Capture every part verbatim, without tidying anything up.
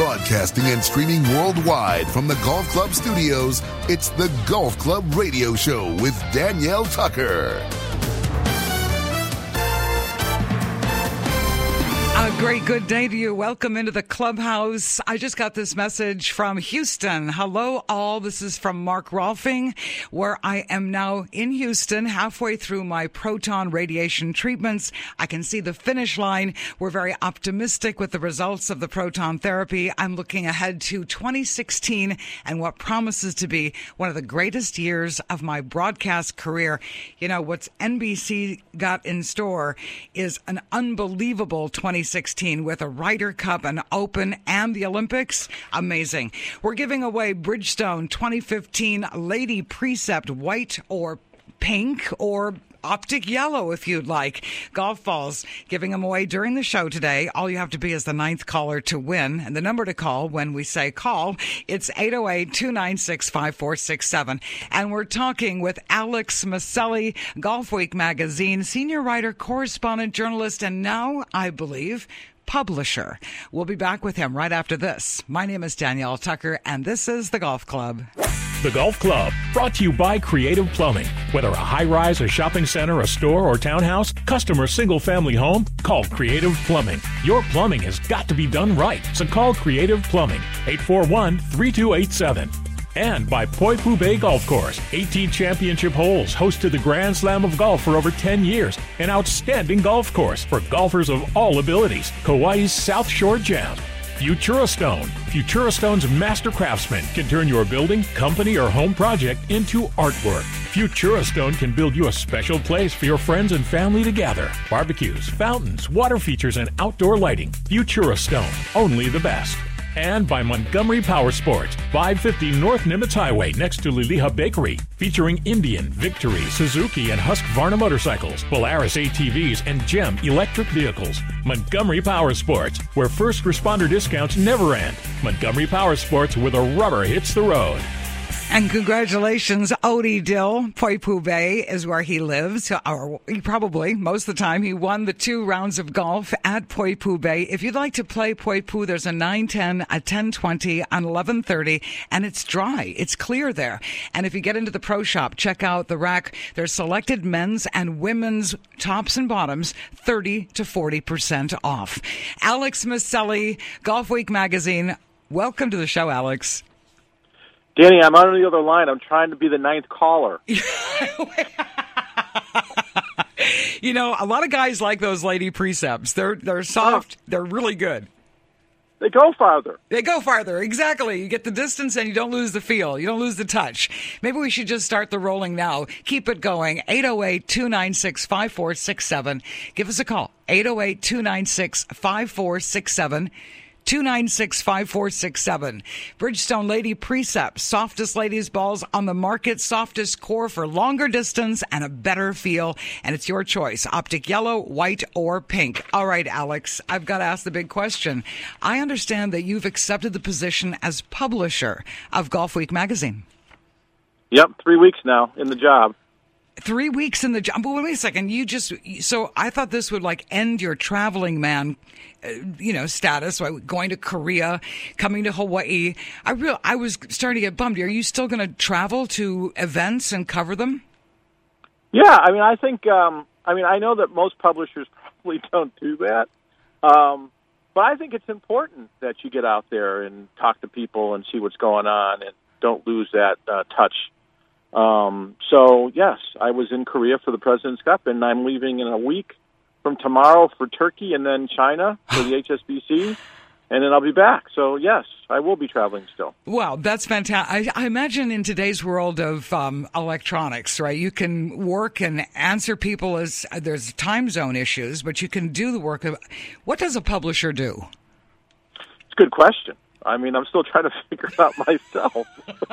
Broadcasting and streaming worldwide from the Golf Club studios, it's the Golf Club Radio Show with Danielle Tucker. A great good day to you. Welcome into the clubhouse. I just got this message from Houston. Hello, all. This is from Mark Rolfing, where I am now in Houston, halfway through my proton radiation treatments. I can see the finish line. We're very optimistic with the results of the proton therapy. I'm looking ahead to twenty sixteen and what promises to be one of the greatest years of my broadcast career. You know, what's N B C got in store is an unbelievable twenty sixteen with a Ryder Cup, an Open, and the Olympics. Amazing. We're giving away Bridgestone twenty fifteen Lady Precept white or pink or Optic yellow, if you'd like. Golf balls, giving them away during the show today. All you have to be is the ninth caller to win. And the number to call when we say call, it's eight oh eight, two nine six, five four six seven. And we're talking with Alex Maselli, Golf Week magazine, senior writer, correspondent, journalist, and now, I believe, publisher. We'll be back with him right after this. My name is Danielle Tucker, and this is The Golf Club. The Golf Club, brought to you by Creative Plumbing. Whether a high-rise, a shopping center, a store, or townhouse, custom or single-family home, call Creative Plumbing. Your plumbing has got to be done right, so call Creative Plumbing, eight four one, three two eight seven. And by Poipu Bay Golf Course, eighteen championship holes, hosted the Grand Slam of Golf for over ten years, an outstanding golf course for golfers of all abilities. Kauai's South Shore Gem. Futurastone. Futurastone's master craftsman can turn your building, company, or home project into artwork. Futurastone can build you a special place for your friends and family to gather. Barbecues, fountains, water features, and outdoor lighting. Futurastone. Only the best. And by Montgomery Power Sports, five fifty North Nimitz Highway next to Liliha Bakery, featuring Indian, Victory, Suzuki, and Husqvarna motorcycles, Polaris A T Vs, and GEM electric vehicles. Montgomery Power Sports, where first responder discounts never end. Montgomery Power Sports, where the rubber hits the road. And congratulations, Odie Dill. Poipu Bay is where he lives. Or he probably, most of the time, he won the two rounds of golf at Poipu Bay. If you'd like to play Poipu, there's a nine ten, a ten twenty, an eleven thirty, and it's dry. It's clear there. And if you get into the pro shop, check out the rack. There's selected men's and women's tops and bottoms, thirty to forty percent off. Alex Maselli, Golf Week magazine. Welcome to the show, Alex. Danny, I'm on the other line. I'm trying to be the ninth caller. You know, a lot of guys like those lady precepts. They're they're soft. They're really good. They go farther. They go farther. Exactly. You get the distance and you don't lose the feel. You don't lose the touch. Maybe we should just start the rolling now. Keep it going. eight oh eight, two nine six, five four six seven. Give us a call. eight oh eight, two nine six, five four six seven. two nine six, five four six seven. Bridgestone Lady Precept. Softest ladies balls on the market. Softest core for longer distance and a better feel. And it's your choice. Optic yellow, white, or pink. All right, Alex, I've got to ask the big question. I understand that you've accepted the position as publisher of Golf Week magazine. Yep, three weeks now in the job. Three weeks in the job. But wait a second. You just, so I thought this would like end your traveling man, uh, you know, status, like going to Korea, coming to Hawaii. I real, I was starting to get bummed. Are you still going to travel to events and cover them? Yeah. I mean, I think, um, I mean, I know that most publishers probably don't do that. Um, but I think it's important that you get out there and talk to people and see what's going on and don't lose that uh, touch. Um, so, yes, I was in Korea for the President's Cup, and I'm leaving in a week from tomorrow for Turkey and then China for the H S B C, and then I'll be back. So, yes, I will be traveling still. Wow, that's fantastic. I, I imagine in today's world of um, electronics, right, you can work and answer people as there's time zone issues, but you can do the work of what does a publisher do? It's a good question. I mean, I'm still trying to figure it out myself.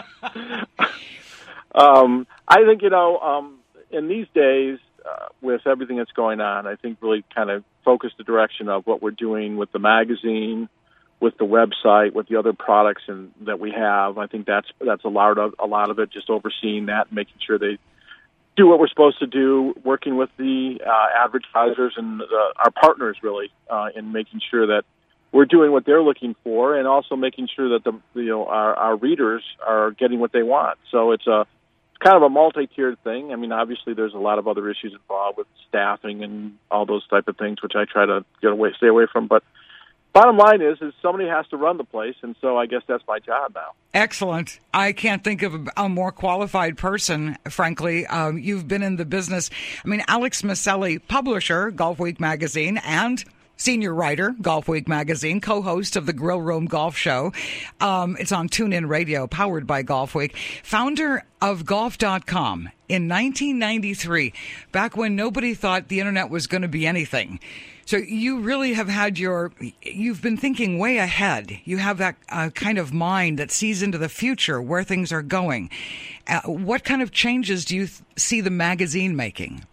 Um, I think, you know, um, in these days, uh, with everything that's going on, I think really kind of focus the direction of what we're doing with the magazine, with the website, with the other products and that we have. I think that's that's a lot of a lot of it, just overseeing that, and making sure they do what we're supposed to do, working with the uh, advertisers and uh, our partners really uh, in making sure that we're doing what they're looking for, and also making sure that the you know our, our readers are getting what they want. So it's a it's kind of a multi-tiered thing. I mean, obviously, there's a lot of other issues involved with staffing and all those type of things, which I try to get away, stay away from. But bottom line is, is somebody has to run the place, and so I guess that's my job now. Excellent. I can't think of a, a more qualified person, frankly. Um, you've been in the business. I mean, Alex Maselli, publisher, Golf Week magazine, and senior writer, Golf Week magazine, co-host of the Grill Room Golf Show. Um, it's on TuneIn Radio, powered by Golf Week. Founder of golf dot com in nineteen ninety-three, back when nobody thought the internet was going to be anything. So you really have had your, you've been thinking way ahead. You have that uh, kind of mind that sees into the future, where things are going. Uh, what kind of changes do you th- see the magazine making?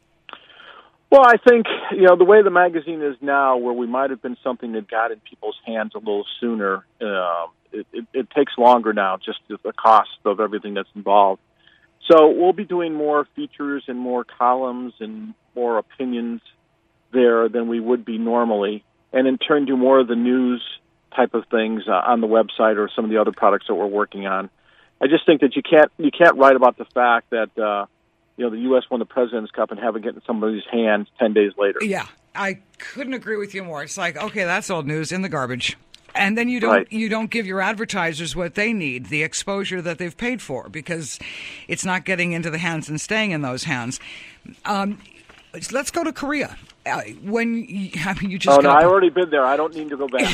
Well, I think, you know, the way the magazine is now, where we might have been something that got in people's hands a little sooner, uh, it, it, it takes longer now, just the cost of everything that's involved. So we'll be doing more features and more columns and more opinions there than we would be normally, and in turn do more of the news type of things uh, on the website or some of the other products that we're working on. I just think that you can't you can't write about the fact that uh, you know the U S won the President's Cup and have it get in somebody's hands ten days later. Yeah, I couldn't agree with you more. It's like, okay, that's old news, in the garbage. And then you don't right. you don't give your advertisers what they need, the exposure that they've paid for, because it's not getting into the hands and staying in those hands. Um, let's go to Korea. Uh, when you, I mean, you just oh no, got, I've already been there. I don't need to go back.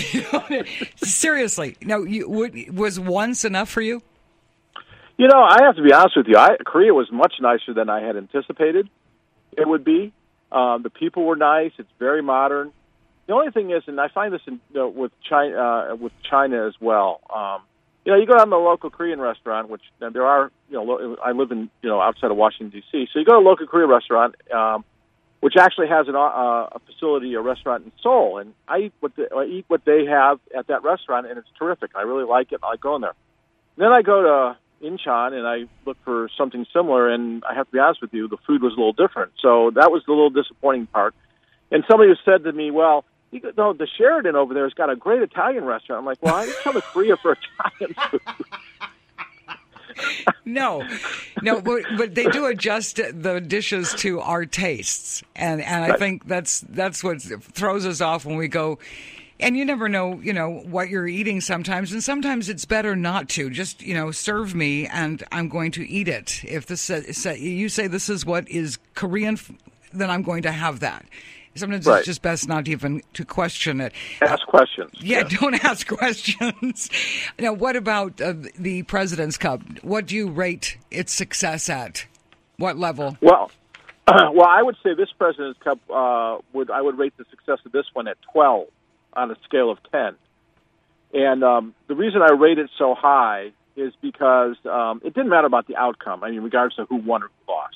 Seriously, no. You, would, was once enough for you? You know, I have to be honest with you. I, Korea was much nicer than I had anticipated it would be. Um, the people were nice. It's very modern. The only thing is, and I find this in, you know, with China, uh, with China as well. Um, you know, you go down to the local Korean restaurant, which there are. You know, lo- I live in you know outside of Washington D C, so you go to a local Korean restaurant. Um, which actually has an, uh, a facility, a restaurant in Seoul. And I eat, what the, I eat what they have at that restaurant, and it's terrific. I really like it. I like going there. And then I go to Incheon, and I look for something similar, and I have to be honest with you, the food was a little different. So that was the little disappointing part. And somebody who said to me, well, you go, no, the Sheraton over there has got a great Italian restaurant. I'm like, well, I didn't come to Korea for Italian food. No, no, but, but they do adjust the dishes to our tastes, and and I right. think that's that's what throws us off when we go. And you never know, you know, what you're eating sometimes, and sometimes it's better not to. Just, you know, serve me, and I'm going to eat it. If this say, you say this is what is Korean, then I'm going to have that. Sometimes right. it's just best not even to question it. Ask questions. Yeah, yes. Don't ask questions. Now, what about uh, the President's Cup? What do you rate its success at? What level? Well, uh, well, I would say this President's Cup uh, would I would rate the success of this one at twelve on a scale of ten. And um, the reason I rate it so high is because um, it didn't matter about the outcome. I mean, regardless of who won or who lost.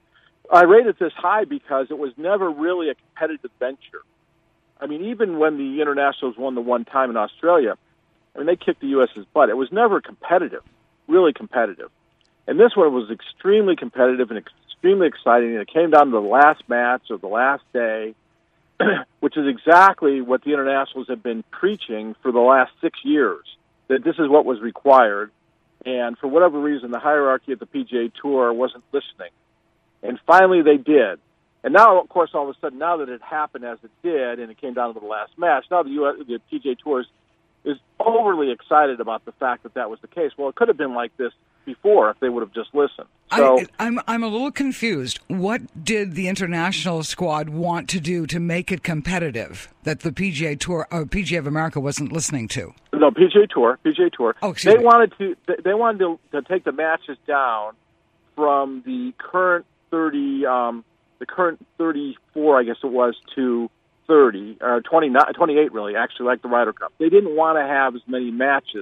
I rated this high because it was never really a competitive venture. I mean, even when the Internationals won the one time in Australia, I mean, they kicked the U S's butt. It was never competitive, really competitive. And this one was extremely competitive and extremely exciting, and it came down to the last match of the last day, which is exactly what the Internationals have been preaching for the last six years, that this is what was required. And for whatever reason, the hierarchy of the P G A Tour wasn't listening. And finally they did. And now, of course, all of a sudden, now that it happened as it did, and it came down to the last match, now the, U S, the P G A Tour is, is overly excited about the fact that that was the case. Well, it could have been like this before if they would have just listened. So, I, I'm I'm a little confused. What did the international squad want to do to make it competitive that the P G A Tour, or P G A of America, wasn't listening to? No, P G A Tour, P G A Tour. Oh, excuse they me. wanted to they wanted to, to take the matches down from the current thirty, um, the current thirty-four, I guess it was, to thirty, or twenty-nine, twenty-eight, really, actually, like the Ryder Cup. They didn't want to have as many matches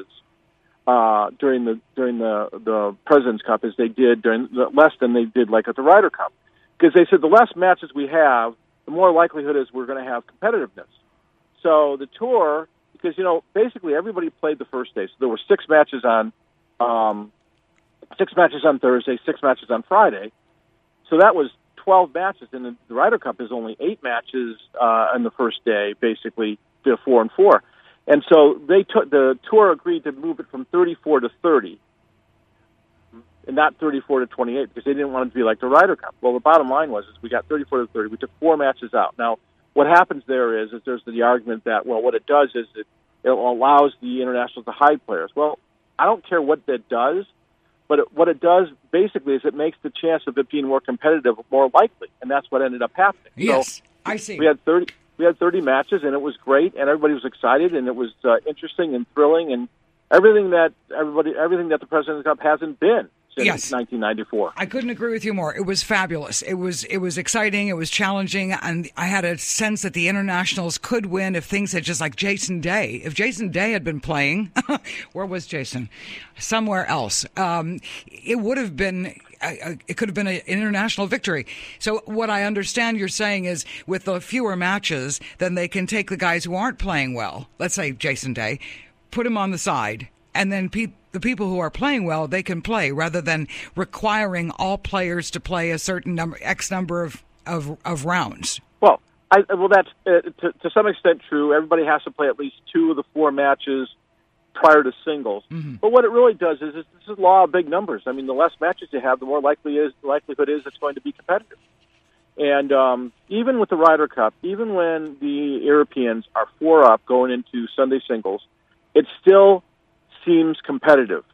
uh, during the during the, the President's Cup as they did during the, less than they did like at the Ryder Cup, because they said the less matches we have, the more likelihood is we're going to have competitiveness. So the tour, because you know, basically everybody played the first day, so there were six matches on, um, six matches on Thursday, six matches on Friday. So that was twelve matches, and the Ryder Cup is only eight matches uh, on the first day, basically, four and four. And so they took the tour agreed to move it from thirty-four to thirty, and not thirty-four to twenty-eight, because they didn't want it to be like the Ryder Cup. Well, the bottom line was is we got thirty-four to thirty. We took four matches out. Now, what happens there is, is there's the argument that, well, what it does is it, it allows the internationals to hide players. Well, I don't care what that does, but it, what it does basically is it makes the chance of it being more competitive more likely, and that's what ended up happening. Yes, so I see. We had thirty. We had thirty matches, and it was great, and everybody was excited, and it was uh, interesting and thrilling, and everything that everybody, everything that the President's Cup hasn't been since yes. nineteen ninety-four. I couldn't agree with you more. It was fabulous. It was it was exciting. It was challenging, and I had a sense that the internationals could win if things had just like Jason Day. If Jason Day had been playing, where was Jason? Somewhere else. Um, it would have been. Uh, it could have been an international victory. So what I understand you're saying is with the fewer matches, then they can take the guys who aren't playing well, let's say Jason Day, put him on the side, and then pe- the people who are playing well, they can play, rather than requiring all players to play a certain number, X number of, of, of rounds. Well, I, well, that's uh, to, to some extent true. Everybody has to play at least two of the four matches prior to singles. Mm-hmm. But what it really does is, is this is law of big numbers. I mean, the less matches you have, the more likely is the likelihood is it's going to be competitive. And um, even with the Ryder Cup, even when the Europeans are four up going into Sunday singles, it still seems competitive.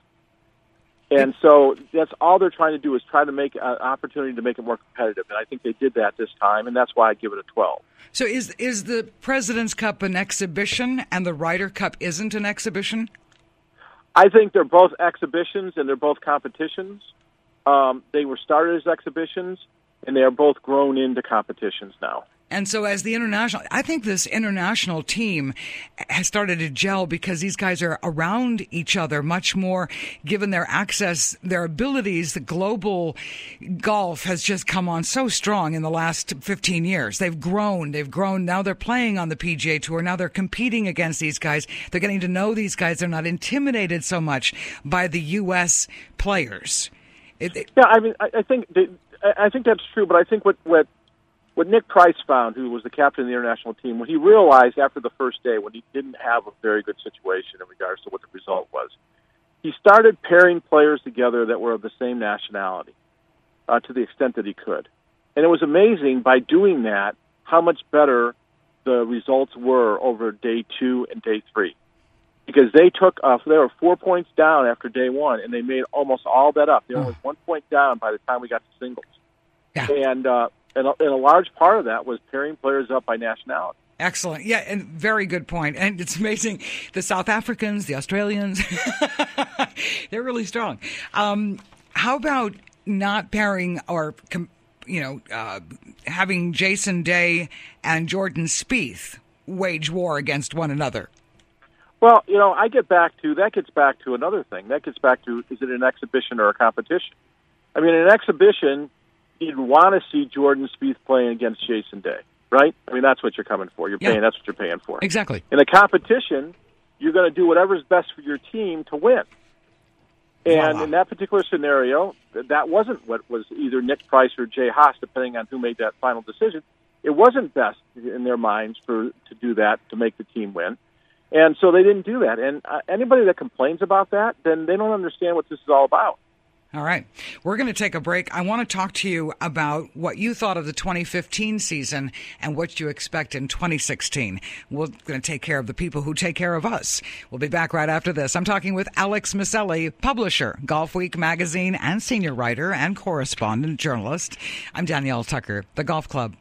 And so that's all they're trying to do is try to make an opportunity to make it more competitive. And I think they did that this time, and that's why I give it a twelve. So is is the President's Cup an exhibition and the Ryder Cup isn't an exhibition? I think they're both exhibitions and they're both competitions. Um, they were started as exhibitions, and they are both grown into competitions now. And so as the international, I think this international team has started to gel because these guys are around each other much more, given their access, their abilities. The global golf has just come on so strong in the last fifteen years. They've grown. They've grown. Now they're playing on the P G A Tour. Now they're competing against these guys. They're getting to know these guys. They're not intimidated so much by the U S players. It, it, yeah, I mean, I, I think they, I think that's true, but I think what, what What Nick Price found, who was the captain of the international team, when he realized after the first day, when he didn't have a very good situation in regards to what the result was, he started pairing players together that were of the same nationality uh, to the extent that he could. And it was amazing by doing that how much better the results were over day two and day three. Because they took, uh, they were four points down after day one, and they made almost all that up. They were only one point down by the time we got to singles. Yeah. And, uh, And a, and a large part of that was pairing players up by nationality. Excellent. Yeah, and very good point. And it's amazing. The South Africans, the Australians, they're really strong. Um, how about not pairing or, you know, uh, having Jason Day and Jordan Spieth wage war against one another? Well, you know, I get back to, that gets back to another thing. That gets back to, is it an exhibition or a competition? I mean, an exhibition, you'd want to see Jordan Spieth playing against Jason Day, right? I mean, that's what you're coming for. You're paying. Yeah. That's what you're paying for. Exactly. In a competition, you're going to do whatever's best for your team to win. And wow. in that particular scenario, that wasn't what was either Nick Price or Jay Haas, depending on who made that final decision. It wasn't best in their minds for to do that to make the team win. And so they didn't do that. And uh, anybody that complains about that, then they don't understand what this is all about. All right. We're going to take a break. I want to talk to you about what you thought of the twenty fifteen season and what you expect in twenty sixteen. We're going to take care of the people who take care of us. We'll be back right after this. I'm talking with Alex Maselli, publisher, Golf Week magazine, and senior writer and correspondent journalist. I'm Danielle Tucker, The Golf Club.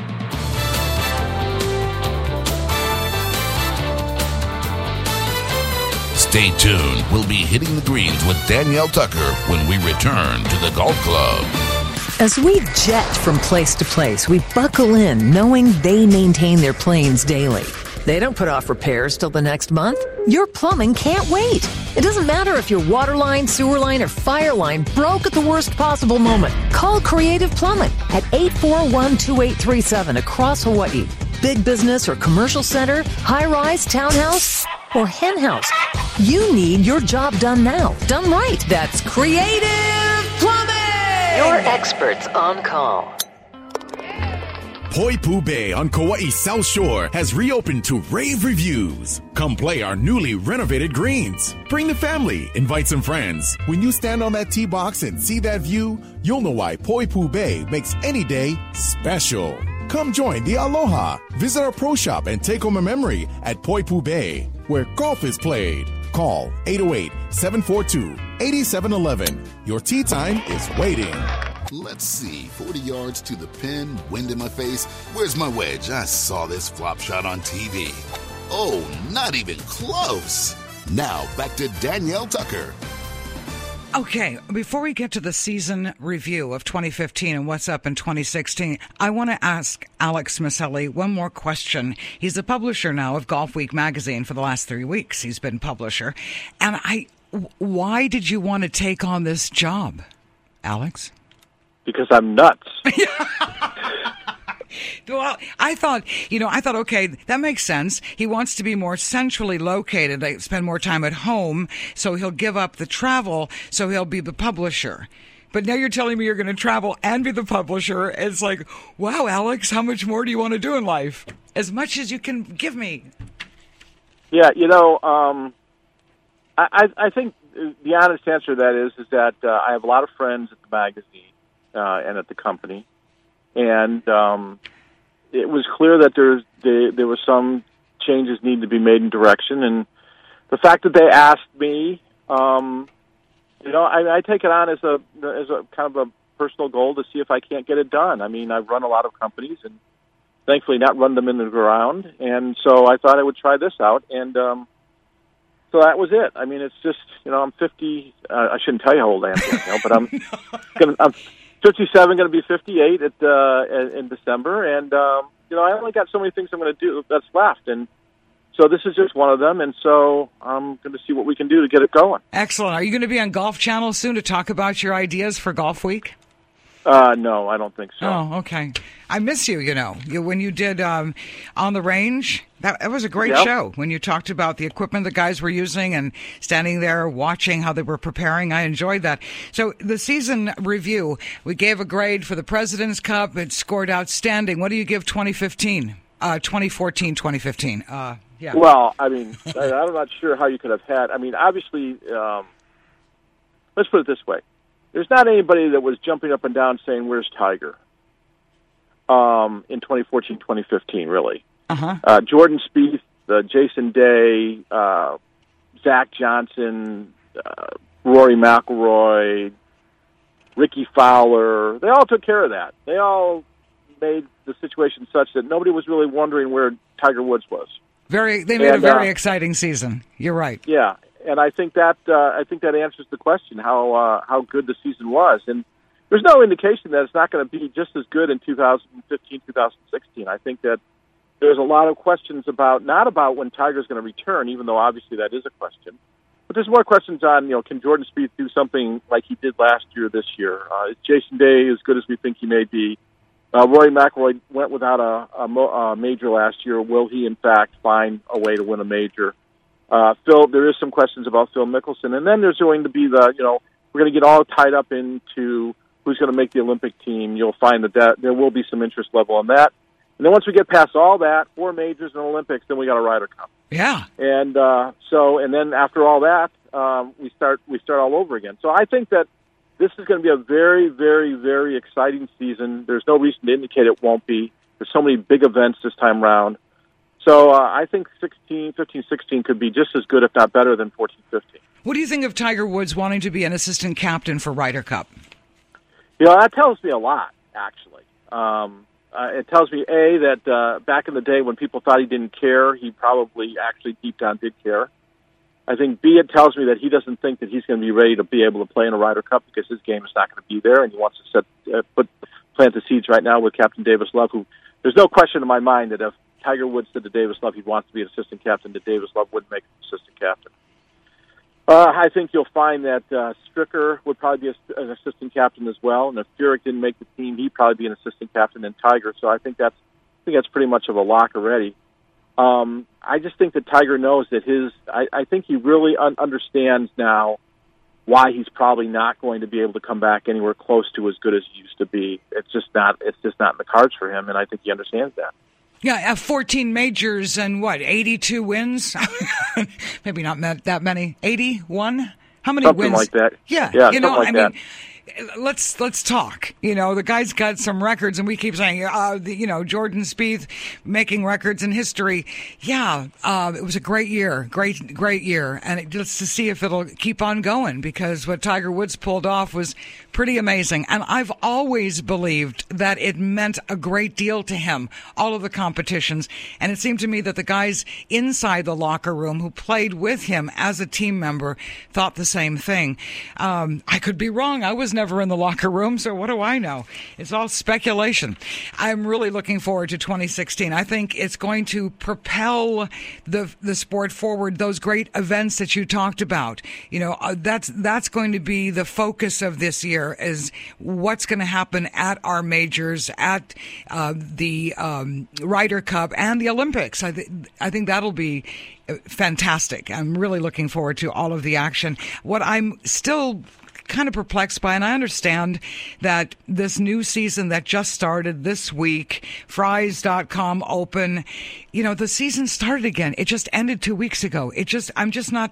Stay tuned. We'll be hitting the greens with Danielle Tucker when we return to the Golf Club. As we jet from place to place, we buckle in knowing they maintain their planes daily. They don't put off repairs till the next month. Your plumbing can't wait. It doesn't matter if your water line, sewer line, or fire line broke at the worst possible moment. Call Creative Plumbing at eight four one, two eight three seven across Hawaii. Big business or commercial center, high-rise, townhouse, or hen house. You need your job done now. Done right. That's Creative Plumbing! Your experts on call. Poipu Bay on Kauai's South Shore has reopened to rave reviews. Come play our newly renovated greens. Bring the family, invite some friends. When you stand on that tee box and see that view, you'll know why Poipu Bay makes any day special. Come join the Aloha. Visit our pro shop and take home a memory at Poipu Bay, where golf is played. Call eight oh eight, seven four two, eight seven one one. Your tee time is waiting. Let's see, forty yards to the pin, wind in my face. Where's my wedge? I saw this flop shot on T V. Oh, not even close. Now, back to Danielle Tucker. Okay, before we get to the season review of twenty fifteen and what's up in twenty sixteen, I want to ask Alex Maselli one more question. He's the publisher now of Golf Week magazine for the last three weeks. He's been publisher. And I, why did you want to take on this job, Alex? Because I'm nuts. Well, I thought, you know, I thought, okay, that makes sense. He wants to be more centrally located, like spend more time at home, so he'll give up the travel, so he'll be the publisher. But now you're telling me you're going to travel and be the publisher. It's like, wow, Alex, how much more do you want to do in life? As much as you can give me. Yeah, you know, um, I, I, I think the honest answer to that is, is that uh, I have a lot of friends at the magazine uh, and at the company. And um, it was clear that there, there there were some changes needed to be made in direction. And the fact that they asked me, um, you know, I, I take it on as a as a kind of a personal goal to see if I can't get it done. I mean, I've run a lot of companies and thankfully not run them in the ground. And so I thought I would try this out. And um, so that was it. I mean, it's just, you know, I'm fifty. Uh, I shouldn't tell you how old I am, Danielle, but I'm gonna. I'm, fifty-seven, going to be fifty-eight at uh, in December, and um, you know I only got so many things I'm going to do that's left, and so this is just one of them. And so I'm going to see what we can do to get it going. Excellent. Are you going to be on Golf Channel soon to talk about your ideas for Golf Week? Uh, no, I don't think so. Oh, okay. I miss you, you know. You, when you did um, On the Range, that, that was a great yep. show. When you talked about the equipment the guys were using and standing there watching how they were preparing, I enjoyed that. So the season review, we gave a grade for the President's Cup. It scored outstanding. What do you give twenty fifteen? Uh, twenty fourteen, twenty fifteen. Uh, yeah. Well, I mean, I, I'm not sure how you could have had. I mean, obviously, um, let's put it this way. There's not anybody that was jumping up and down saying, where's Tiger? Um, in twenty fourteen, twenty fifteen, really. Uh-huh. Uh, Jordan Spieth, uh, Jason Day, uh, Zach Johnson, uh, Rory McIlroy, Ricky Fowler, they all took care of that. They all made the situation such that nobody was really wondering where Tiger Woods was. Very, they made and, a very uh, exciting season. You're right. Yeah. And I think that uh, I think that answers the question how uh, how good the season was, and there's no indication that it's not going to be just as good in two thousand fifteen, two thousand sixteen. I think that there's a lot of questions about not about when Tiger's going to return, even though obviously that is a question, but there's more questions on, you know, can Jordan Spieth do something like he did last year this year? Uh, is Jason Day as good as we think he may be? Uh, Rory McIlroy went without a, a, mo- a major last year. Will he in fact find a way to win a major? Uh, Phil, there is some questions about Phil Mickelson, and then there's going to be the, you know, we're going to get all tied up into who's going to make the Olympic team. You'll find that, that there will be some interest level on that. And then once we get past all that, four majors and Olympics, then we got a Ryder Cup. Yeah. And uh, so, and then after all that, um, we start we start all over again. So I think that this is going to be a very, very, very exciting season. There's no reason to indicate it won't be. There's so many big events this time around. So uh, I think sixteen, fifteen, sixteen could be just as good, if not better, than fourteen, fifteen. What do you think of Tiger Woods wanting to be an assistant captain for Ryder Cup? You know, that tells me a lot, actually. Um, uh, it tells me, A, that uh, back in the day when people thought he didn't care, he probably actually deep down did care. I think, B, it tells me that he doesn't think that he's going to be ready to be able to play in a Ryder Cup because his game is not going to be there, and he wants to set uh, put plant the seeds right now with Captain Davis Love, who there's no question in my mind that if Tiger Woods said to Davis Love he wants to be an assistant captain, that Davis Love wouldn't make him assistant captain. Uh, I think you'll find that uh, Stricker would probably be a, an assistant captain as well, and if Furyk didn't make the team, he'd probably be an assistant captain in Tiger. So I think that's I think that's pretty much of a lock already. Um, I just think that Tiger knows that his. I, I think he really un- understands now why he's probably not going to be able to come back anywhere close to as good as he used to be. It's just not. It's just not in the cards for him, and I think he understands that. Yeah, uh, fourteen majors and what, eighty-two wins? Maybe not that many. eighty-one? How many something wins? Like that. Yeah, yeah you know, like I that. mean. Let's let's talk. You know, the guy's got some records, and we keep saying, uh, the, you know, Jordan Spieth making records in history. Yeah, uh, it was a great year, great great year, and it, just to see if it'll keep on going, because what Tiger Woods pulled off was pretty amazing. And I've always believed that it meant a great deal to him, all of the competitions. And it seemed to me that the guys inside the locker room who played with him as a team member thought the same thing. Um, I could be wrong. I was never in the locker room, so what do I know? It's all speculation. I'm really looking forward to twenty sixteen. I think it's going to propel the the sport forward. Those great events that you talked about, you know, uh, that's that's going to be the focus of this year, is what's going to happen at our majors, at uh, the um, Ryder Cup and the Olympics. I, th- I think that'll be fantastic. I'm really looking forward to all of the action. What I'm still kind of perplexed by, and I understand that this new season that just started this week, Fries dot com Open, you know, the season started again. It just ended two weeks ago. It just, I'm just not,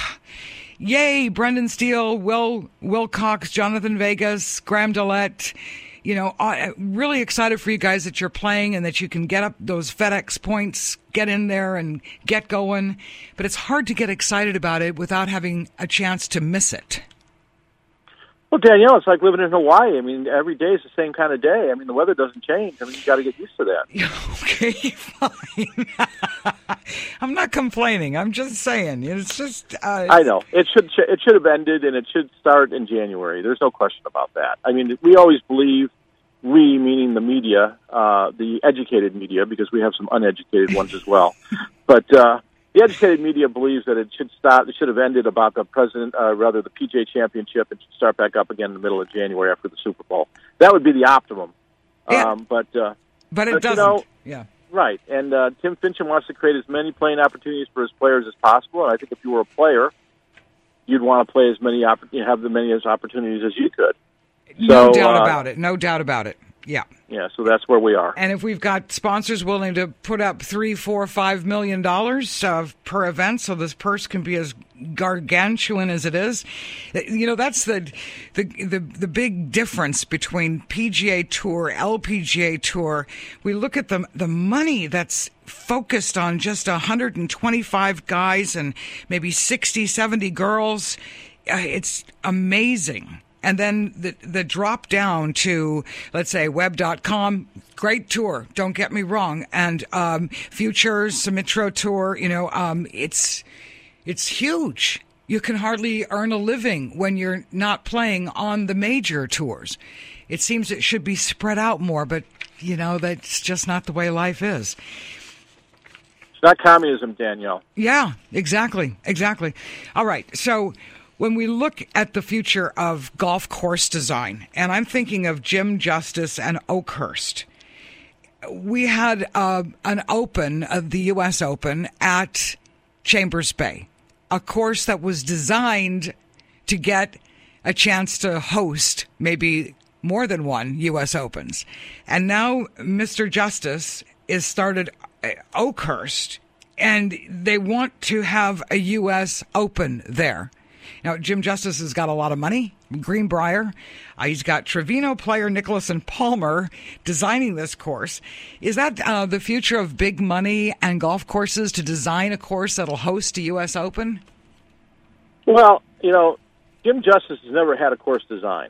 yay, Brendan Steele, Will, Will Cox, Jonathan Vegas, Graham Dillette, you know, uh, really excited for you guys that you're playing and that you can get up those FedEx points, get in there and get going. But it's hard to get excited about it without having a chance to miss it. Well, Danielle, it's like living in Hawaii. I mean, every day is the same kind of day. I mean, the weather doesn't change. I mean, you got to get used to that. Okay, fine. I'm not complaining. I'm just saying. It's just. Uh, it's... I know it should it should have ended, and it should start in January. There's no question about that. I mean, we always believe, we meaning the media, uh, the educated media, because we have some uneducated ones as well, but. Uh, The educated media believes that it should start. It should have ended about the president, uh, rather the P G A Championship, and should start back up again in the middle of January after the Super Bowl. That would be the optimum. Yeah. Um, but uh, but it but, doesn't. You know, yeah. Right. And uh, Tim Finchem wants to create as many playing opportunities for his players as possible. And I think if you were a player, you'd want to play as many, opp- have as many as opportunities as you could. No so, doubt uh, about it. No doubt about it. Yeah. Yeah, so that's where we are. And if we've got sponsors willing to put up three, four, five million dollars uh, per event, so this purse can be as gargantuan as it is, you know, that's the the the, the big difference between P G A Tour, L P G A Tour. We look at the the money that's focused on just one hundred twenty-five guys and maybe sixty, seventy girls. Uh, it's amazing. And then the the drop down to, let's say, web dot com, great tour, don't get me wrong, and um, Futures, Sumitra Tour, you know, um, it's it's huge. You can hardly earn a living when you're not playing on the major tours. It seems it should be spread out more, but, you know, that's just not the way life is. It's not communism, Danielle. Yeah, exactly, exactly. All right, so... when we look at the future of golf course design, and I'm thinking of Jim Justice and Oakhurst, we had uh, an Open, uh, the U S Open, at Chambers Bay, a course that was designed to get a chance to host maybe more than one U S Opens. And now Mister Justice is started Oakhurst, and they want to have a U S Open there. Now, Jim Justice has got a lot of money, Greenbrier. Uh, he's got Trevino player Nicholas and Palmer designing this course. Is that uh, the future of big money and golf courses, to design a course that'll host a U S Open? Well, you know, Jim Justice has never had a course designed.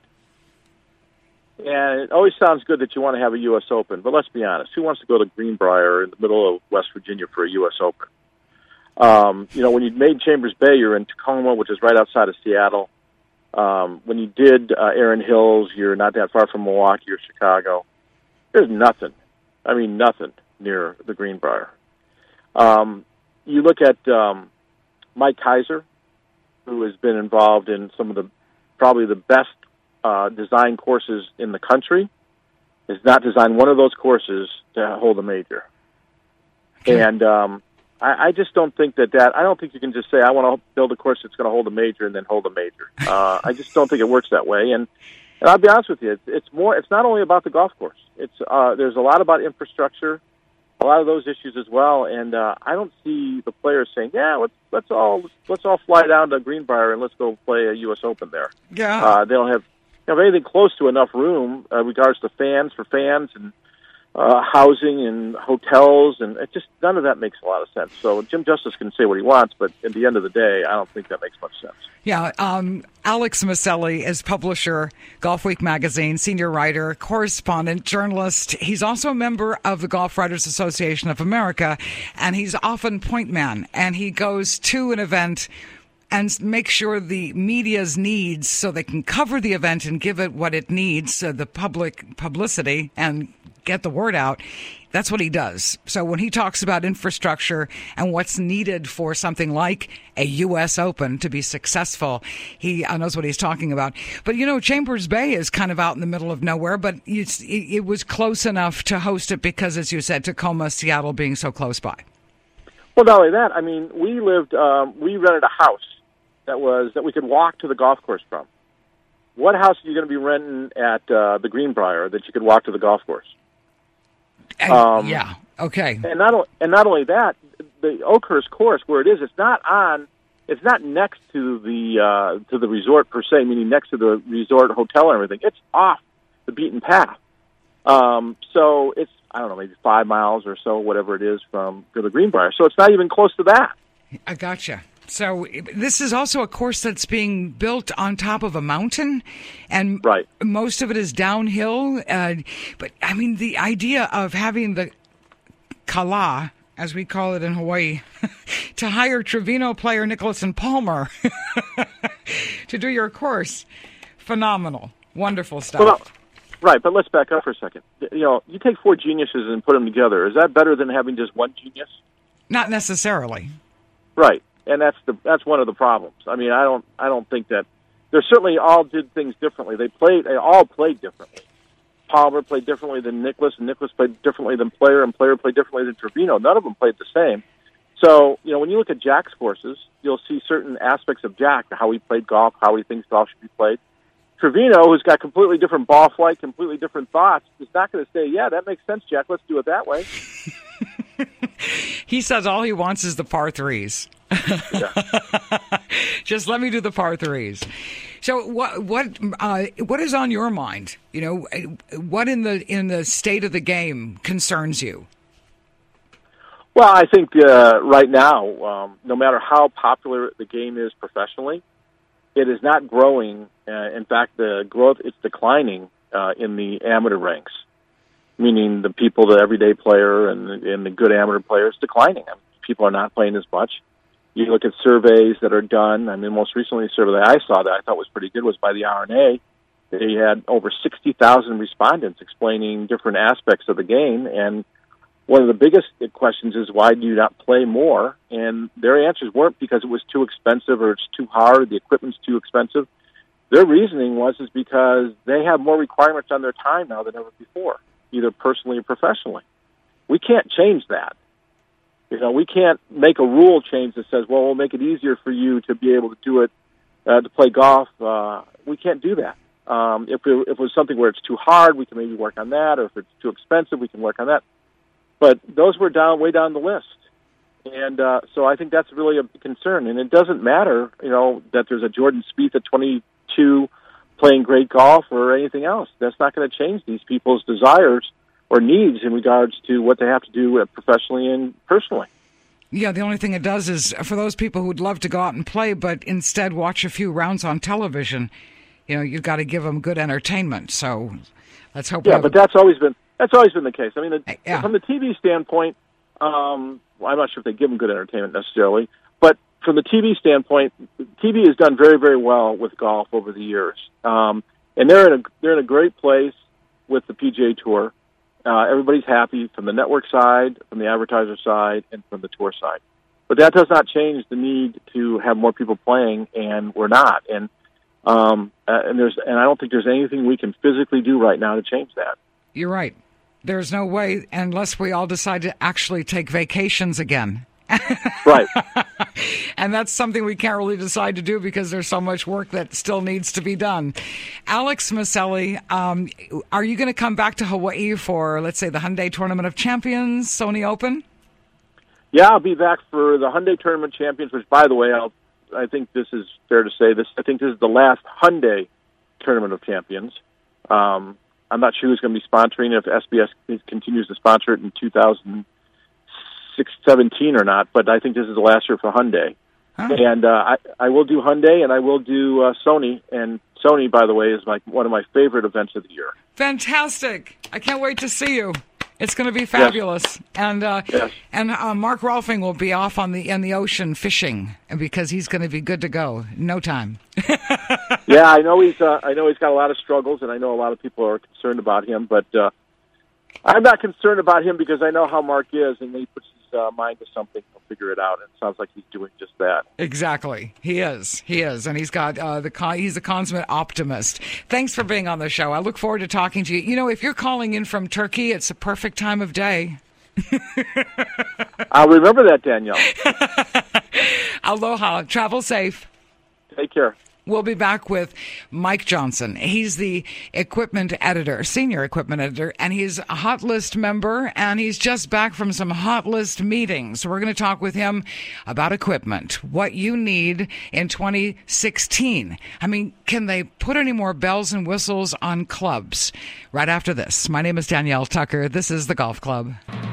And it always sounds good that you want to have a U S Open, but let's be honest. Who wants to go to Greenbrier in the middle of West Virginia for a U S Open? Um, you know, when you made Chambers Bay, you're in Tacoma, which is right outside of Seattle. Um, when you did uh, Erin Hills, you're not that far from Milwaukee or Chicago. There's nothing. I mean, nothing near the Greenbrier. Um, you look at um, Mike Kaiser, who has been involved in some of the probably the best uh, design courses in the country, has not designed one of those courses to hold a major. Okay. And um, I, I just don't think that that. I don't think you can just say I want to build a course that's going to hold a major and then hold a major. Uh, I just don't think it works that way. And, and I'll be honest with you, it's, it's more. It's not only about the golf course. It's uh, there's a lot about infrastructure, a lot of those issues as well. And uh, I don't see the players saying, "Yeah, let's let's all let's all fly down to Greenbrier and let's go play a U S Open there." Yeah, uh, they don't have. Have anything close to enough room uh, regards to fans for fans and uh, housing and hotels, and it just none of that makes a lot of sense. So Jim Justice can say what he wants, but at the end of the day, I don't think that makes much sense. Yeah, um, Alex Maselli is publisher, Golf Week magazine, senior writer, correspondent, journalist. He's also a member of the Golf Writers Association of America, and he's often point man, and he goes to an event and make sure the media's needs so they can cover the event and give it what it needs, uh, the public publicity, and get the word out. That's what he does. So when he talks about infrastructure and what's needed for something like a U S Open to be successful, he uh, knows what he's talking about. But, you know, Chambers Bay is kind of out in the middle of nowhere, but it's, it, it was close enough to host it because, as you said, Tacoma, Seattle being so close by. Well, not only that, I mean, we lived, um, we rented a house that was that we could walk to the golf course from. What house are you going to be renting at uh, the Greenbrier that you could walk to the golf course? Um, yeah. Okay. And not and not only that, the Oakhurst course where it is, it's not on. It's not next to the uh, to the resort per se, meaning next to the resort hotel and everything. It's off the beaten path. Um, so it's I don't know, maybe five miles or so, whatever it is from to the Greenbrier. So it's not even close to that. I gotcha. So this is also a course that's being built on top of a mountain, and right. most of it is downhill. Uh, but, I mean, the idea of having the Kala, as we call it in Hawaii, to hire Trevino player Nicholas and Palmer to do your course, phenomenal. Wonderful stuff. Well, right, but let's back up for a second. You know, you take four geniuses and put them together. Is that better than having just one genius? Not necessarily. Right. And that's the that's one of the problems. I mean, I don't I don't think that they certainly all did things differently. They played they all played differently. Palmer played differently than Nicholas, and Nicholas played differently than Player, and Player played differently than Trevino. None of them played the same. So, you know, when you look at Jack's courses, you'll see certain aspects of Jack, how he played golf, how he thinks golf should be played. Trevino, who's got completely different ball flight, completely different thoughts, is not going to say, yeah, that makes sense, Jack, let's do it that way. He says all he wants is the par threes. Yeah. Just let me do the par threes. So what what uh, what is on your mind? You know, what in the in the state of the game concerns you? Well, I think uh, right now, um, no matter how popular the game is professionally, it is not growing. Uh, in fact, the growth is declining uh, in the amateur ranks, meaning the people, the everyday player and the, and the good amateur player is declining. I mean, people are not playing as much. You look at surveys that are done. I mean, most recently, a survey that I saw that I thought was pretty good was by the R N A. They had over sixty thousand respondents explaining different aspects of the game, and one of the biggest questions is, why do you not play more? And their answers weren't because it was too expensive or it's too hard, or the equipment's too expensive. Their reasoning was is because they have more requirements on their time now than ever before, either personally or professionally. We can't change that. You know, we can't make a rule change that says, well, we'll make it easier for you to be able to do it, uh, to play golf. Uh, we can't do that. Um, if, it, if it was something where it's too hard, we can maybe work on that, or if it's too expensive, we can work on that. But those were down way down the list. And uh, so I think that's really a concern. And it doesn't matter, you know, that there's a Jordan Spieth at twenty-two playing great golf or anything else. That's not going to change these people's desires or needs in regards to what they have to do professionally and personally. Yeah, the only thing it does is for those people who'd love to go out and play, but instead watch a few rounds on television, you know, you've got to give them good entertainment. So let's hope. Yeah, but that's always been that's always been the case. I mean, the, yeah. from the T V standpoint, um, well, I'm not sure if they give them good entertainment necessarily, but from the T V standpoint, T V has done very, very well with golf over the years, um, and they're in a they're in a great place with the P G A Tour. Uh, everybody's happy from the network side, from the advertiser side, and from the tour side. But that does not change the need to have more people playing, and we're not. And um, uh, and there's and I don't think there's anything we can physically do right now to change that. You're right. There's no way unless we all decide to actually take vacations again Right. And that's something we can't really decide to do because there's so much work that still needs to be done. Alex Maselli, um, are you going to come back to Hawaii for, let's say, the Hyundai Tournament of Champions, Sony Open? Yeah, I'll be back for the Hyundai Tournament Champions, which, by the way, I'll, I think this is fair to say, this. I think this is the last Hyundai Tournament of Champions. Um, I'm not sure who's going to be sponsoring, if S B S continues to sponsor it in two thousand seventeen or not, but I think this is the last year for Hyundai. Huh. And uh, I, I will do Hyundai, and I will do uh, Sony. And Sony, by the way, is my, one of my favorite events of the year. Fantastic. I can't wait to see you. It's going to be fabulous. Yes. And uh, yes. and uh, Mark Rolfing will be off on the in the ocean fishing because he's going to be good to go. No time. Yeah, I know he's uh, I know he's got a lot of struggles, and I know a lot of people are concerned about him. But uh, I'm not concerned about him because I know how Mark is, and he puts his uh, mind to something, he'll figure it out. And it sounds like he's doing just that. Exactly, he is. He is, and he's got uh, the con- he's a consummate optimist. Thanks for being on the show. I look forward to talking to you. You know, if you're calling in from Turkey, it's a perfect time of day. I'll remember that, Danielle. Aloha. Travel safe. Take care. We'll be back with Mike Johnson. He's the equipment editor, senior equipment editor, and he's a Hot List member, and he's just back from some Hot List meetings. So we're going to talk with him about equipment, what you need in twenty sixteen. I mean, can they put any more bells and whistles on clubs? Right after this. My name is Danielle Tucker. This is The Golf Club.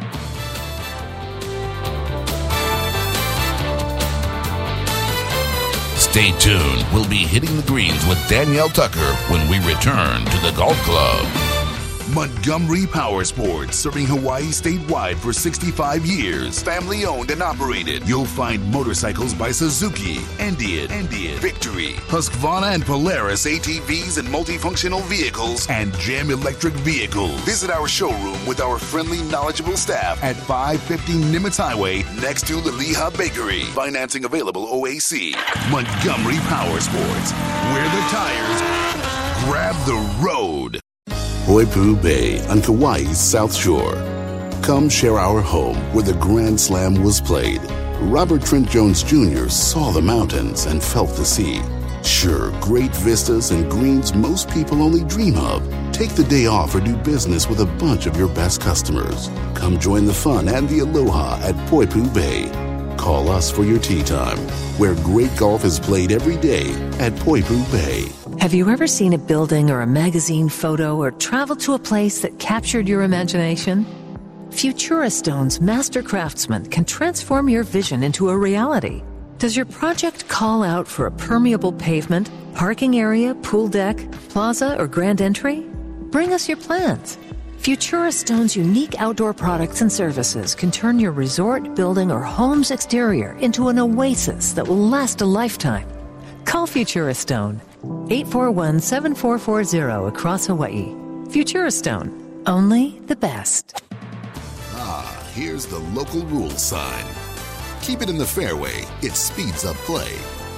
Stay tuned. We'll be hitting the greens with Danielle Tucker when we return to the Golf Club. Montgomery Power Sports, serving Hawaii statewide for sixty-five years. Family owned and operated. You'll find motorcycles by Suzuki, Indian, Indian, Victory, Husqvarna and Polaris A T Vs and multifunctional vehicles, and Gem electric vehicles. Visit our showroom with our friendly, knowledgeable staff at five fifty Nimitz Highway, next to the Leha Bakery. Financing available O A C. Montgomery Power Sports, where the tires grab the road. Poipu Bay on Kauai's South Shore. Come share our home where the Grand Slam was played. Robert Trent Jones Junior saw the mountains and felt the sea. Sure, great vistas and greens most people only dream of. Take the day off or do business with a bunch of your best customers. Come join the fun and the aloha at Poipu Bay. Call us for your tee time, where great golf is played every day at Poipu Bay. Have you ever seen a building or a magazine photo or traveled to a place that captured your imagination? Futura Stone's master craftsman can transform your vision into a reality. Does your project call out for a permeable pavement, parking area, pool deck, plaza, or grand entry? Bring us your plans. Futura Stone's unique outdoor products and services can turn your resort, building, or home's exterior into an oasis that will last a lifetime. Call Futura Stone, eight four one, seven four four zero across Hawaii. Futura Stone, only the best. Ah, here's the local rules sign. Keep it in the fairway. It speeds up play.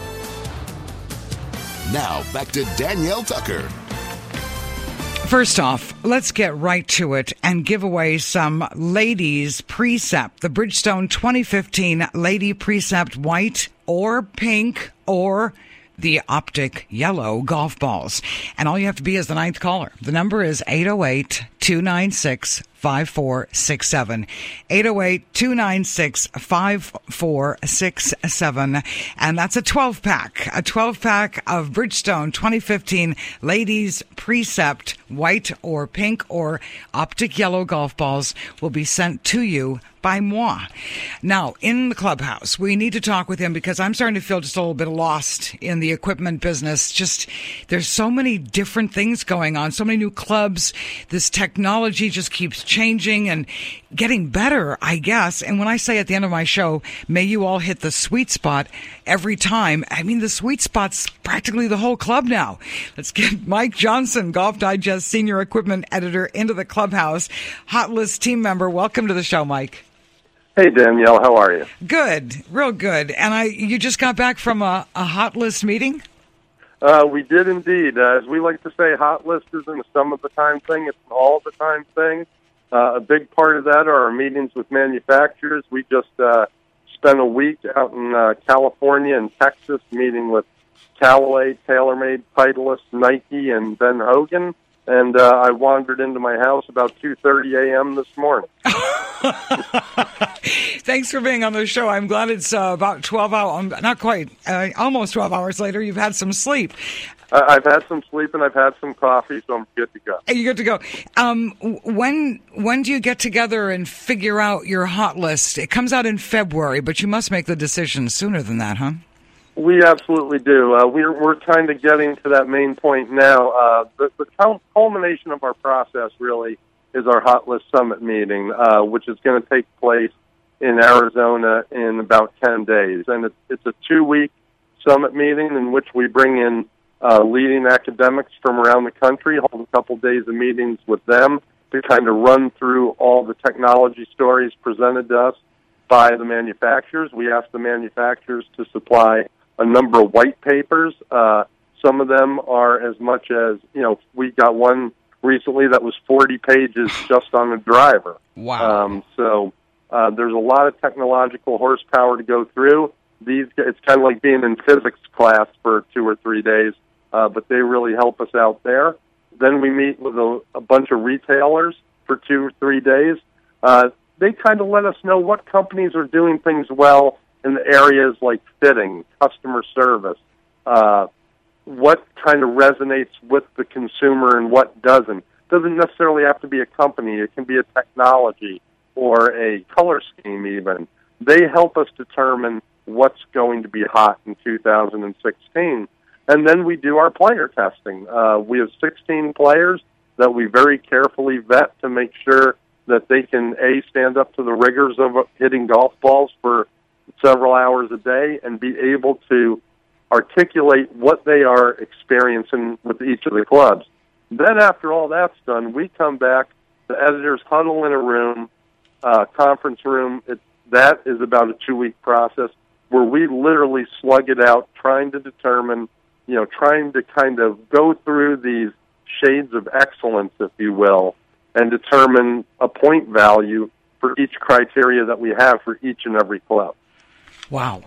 Now, back to Danielle Tucker. First off, let's get right to it and give away some Ladies Precept, the Bridgestone twenty fifteen Lady Precept White or Pink or the Optic Yellow golf balls. And all you have to be is the ninth caller. The number is eight oh eight, two nine six, five four six seven. eight oh eight, two nine six, five four six seven. And that's a twelve pack. A twelve pack of Bridgestone twenty fifteen Ladies Precept White or Pink or Optic Yellow golf balls will be sent to you by moi. Now, in the clubhouse, we need to talk with him because I'm starting to feel just a little bit lost in the equipment business. Just, there's so many different things going on, so many new clubs. This technology just keeps changing and getting better, I guess. And when I say at the end of my show, may you all hit the sweet spot every time, I mean, the sweet spot's practically the whole club now. Let's get Mike Johnson, Golf Digest Senior Equipment Editor, into the clubhouse. Hot List team member, welcome to the show, Mike. Hey, Danielle, how are you? Good, real good. And I, you just got back from a, a Hot List meeting? Uh, we did indeed. Uh, as we like to say, Hot List isn't a some of the time thing, it's an all the time thing. Uh, a big part of that are our meetings with manufacturers. We just uh, spent a week out in uh, California and Texas meeting with Callaway, TaylorMade, Titleist, Nike, and Ben Hogan. And uh, I wandered into my house about two thirty a.m. this morning. Thanks for being on the show. I'm glad it's uh, about twelve hours, not quite, uh, almost twelve hours later. You've had some sleep. Uh, I've had some sleep and I've had some coffee, so I'm good to go. You're good to go. Um, when when do you get together and figure out your hot list? It comes out in February, but you must make the decision sooner than that, huh? We absolutely do. Uh, we're we're kind of getting to that main point now. Uh, the, the culmination of our process really is our Hot List Summit meeting, uh, which is going to take place in Arizona in about ten days. And it's, it's a two-week summit meeting in which we bring in uh, leading academics from around the country, hold a couple days of meetings with them to kind of run through all the technology stories presented to us by the manufacturers. We ask the manufacturers to supply a number of white papers. Uh, some of them are as much as, you know, we got one recently that was forty pages just on a driver. Wow. Um, so uh, there's a lot of technological horsepower to go through. These, it's kind of like being in physics class for two or three days, uh, but they really help us out there. Then we meet with a, a bunch of retailers for two or three days. Uh, they kind of let us know what companies are doing things well in the areas like fitting, customer service, uh, what kind of resonates with the consumer and what doesn't. Doesn't necessarily have to be a company. It can be a technology or a color scheme even. They help us determine what's going to be hot in two thousand sixteen. And then we do our player testing. Uh, we have sixteen players that we very carefully vet to make sure that they can, A, stand up to the rigors of hitting golf balls for several hours a day and be able to articulate what they are experiencing with each of the clubs. Then after all that's done, we come back, the editors huddle in a room, uh, conference room. It, that is about a two-week process where we literally slug it out, trying to determine, you know, trying to kind of go through these shades of excellence, if you will, and determine a point value for each criteria that we have for each and every club. Wow.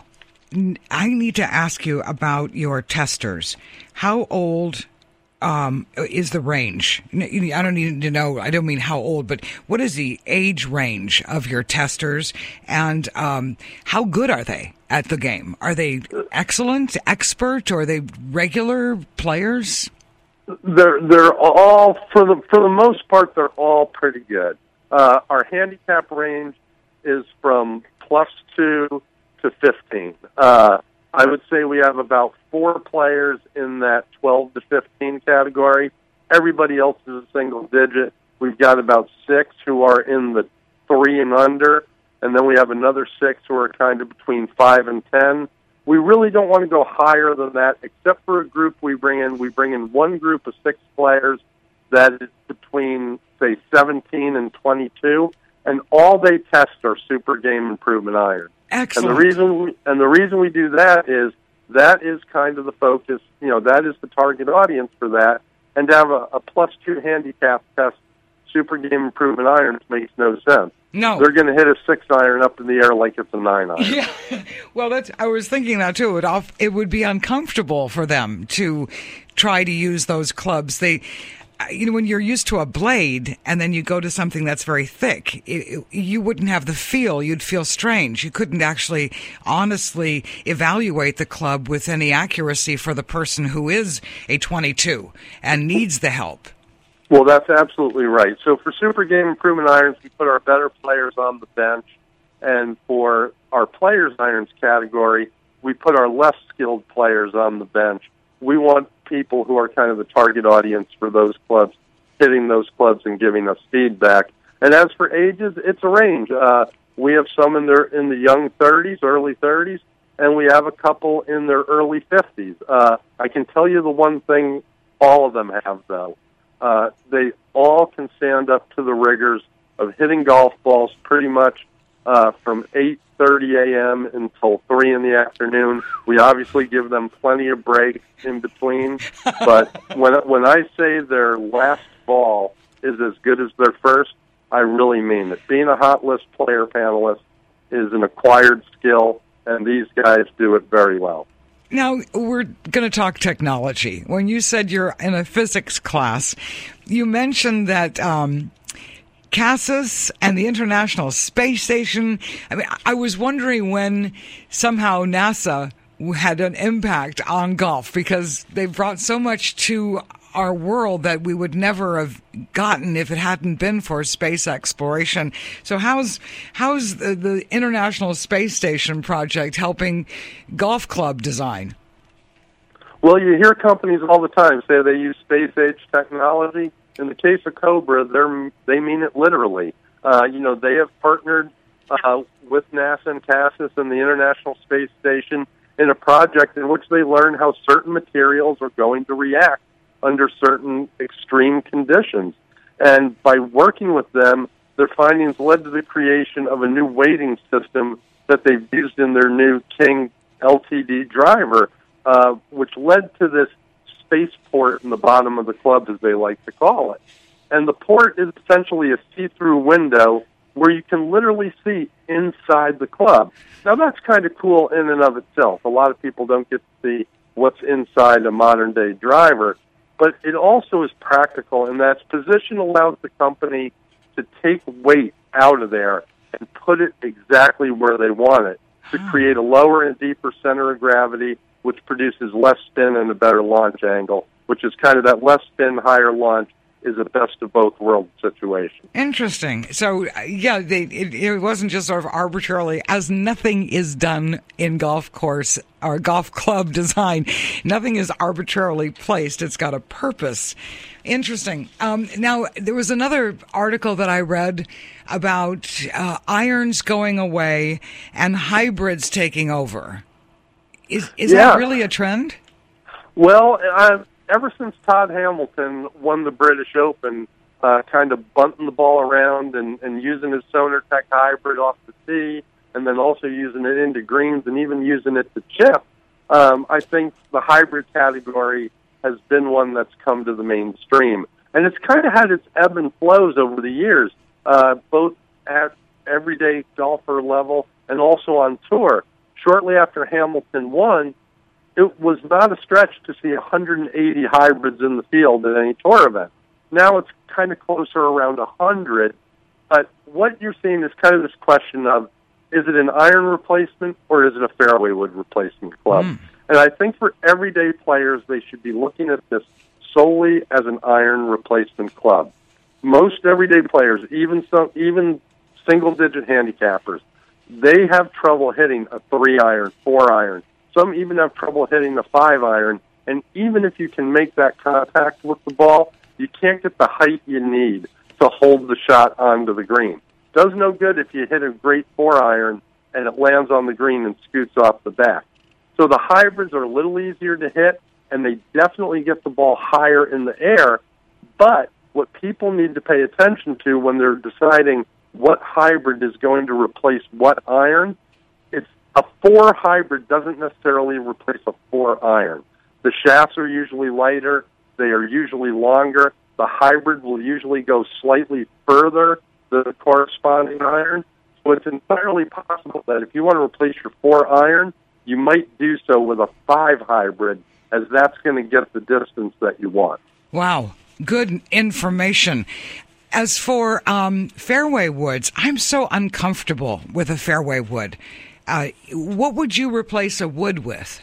I need to ask you about your testers. How old um, is the range? I don't need to know, I don't mean how old, but what is the age range of your testers, and um, how good are they at the game? Are they excellent, expert, or are they regular players? They're they're all, for the for the most part, they're all pretty good. Uh, our handicap range is from plus two to fifteen. Uh, I would say we have about four players in that twelve to fifteen category. Everybody else is a single digit. We've got about six who are in the three and under, and then we have another six who are kind of between five and ten. We really don't want to go higher than that, except for a group we bring in. We bring in one group of six players that is between, say, seventeen and twenty-two, and all they test are super game improvement irons. Excellent. And the reason we, and the reason we do that is that is kind of the focus. You know, that is the target audience for that. And to have a, a plus two handicap test super game improvement irons makes no sense. No, they're going to hit a six iron up in the air like it's a nine iron. Yeah, well, that's. I was thinking that too. It off. It would be uncomfortable for them to try to use those clubs. They. You know, when you're used to a blade and then you go to something that's very thick, it, it, you wouldn't have the feel. You'd feel strange. You couldn't actually honestly evaluate the club with any accuracy for the person who is a twenty-two and needs the help. Well, that's absolutely right. So for super game improvement irons, we put our better players on the bench. And for our players irons category, we put our less skilled players on the bench. We want people who are kind of the target audience for those clubs, hitting those clubs and giving us feedback. And as for ages, it's a range. Uh, we have some in their in the young thirties, early thirties, and we have a couple in their early fifties. Uh, I can tell you the one thing all of them have, though. Uh, they all can stand up to the rigors of hitting golf balls pretty much uh, from eight thirty a.m. until three in the afternoon. We obviously give them plenty of breaks in between, but when when I say their last ball is as good as their first, I really mean it. Being a Hot List player panelist, is an acquired skill, and these guys do it very well. Now, we're going to talk technology. When you said you're in a physics class, you mentioned that um, CASAS and the International Space Station, I mean, I was wondering when somehow NASA had an impact on golf, because they've brought so much to our world that we would never have gotten if it hadn't been for space exploration. So how's how's the, the International Space Station project helping golf club design? Well, you hear companies all the time say they use space-age technology. In the case of Cobra, they're, they mean it literally. Uh, you know, they have partnered uh, with NASA and CASAS and the International Space Station in a project in which they learn how certain materials are going to react under certain extreme conditions. And by working with them, their findings led to the creation of a new weighting system that they've used in their new King L T D driver, uh, which led to this space port in the bottom of the club, as they like to call it. And the port is essentially a see-through window where you can literally see inside the club. Now, that's kind of cool in and of itself. A lot of people don't get to see what's inside a modern-day driver, but it also is practical in that its position allows the company to take weight out of there and put it exactly where they want it to create a lower and deeper center of gravity, which produces less spin and a better launch angle, which is kind of that less spin, higher launch is a best of both worlds situation. Interesting. So, uh, yeah, they, it, it wasn't just sort of arbitrarily, as nothing is done in golf course or golf club design. Nothing is arbitrarily placed. It's got a purpose. Interesting. Um, now, there was another article that I read about uh, irons going away and hybrids taking over. Is, is yeah. that really a trend? Well, uh, ever since Todd Hamilton won the British Open, uh, kind of bunting the ball around and, and using his Sonartec hybrid off the tee, and then also using it into greens and even using it to chip, um, I think the hybrid category has been one that's come to the mainstream. And it's kind of had its ebb and flows over the years, uh, both at everyday golfer level and also on tour. Shortly after Hamilton won, it was not a stretch to see one hundred eighty hybrids in the field at any tour event. Now it's kind of closer around one hundred, but what you're seeing is kind of this question of, is it an iron replacement or is it a fairway wood replacement club? Mm. And I think for everyday players, they should be looking at this solely as an iron replacement club. Most everyday players, even some, even single-digit handicappers, they have trouble hitting a three iron, four iron. Some even have trouble hitting the five iron. And even if you can make that contact with the ball, you can't get the height you need to hold the shot onto the green. Does no good if you hit a great four iron and it lands on the green and scoots off the back. So the hybrids are a little easier to hit, and they definitely get the ball higher in the air. But what people need to pay attention to when they're deciding what hybrid is going to replace what iron, it's a four hybrid doesn't necessarily replace a four iron. The shafts are usually lighter. They are usually longer. The hybrid will usually go slightly further than the corresponding iron. So it's entirely possible that if you want to replace your four iron, you might do so with a five hybrid, as that's going to get the distance that you want. Wow, good information. As for um, fairway woods, I'm so uncomfortable with a fairway wood. Uh, what would you replace a wood with?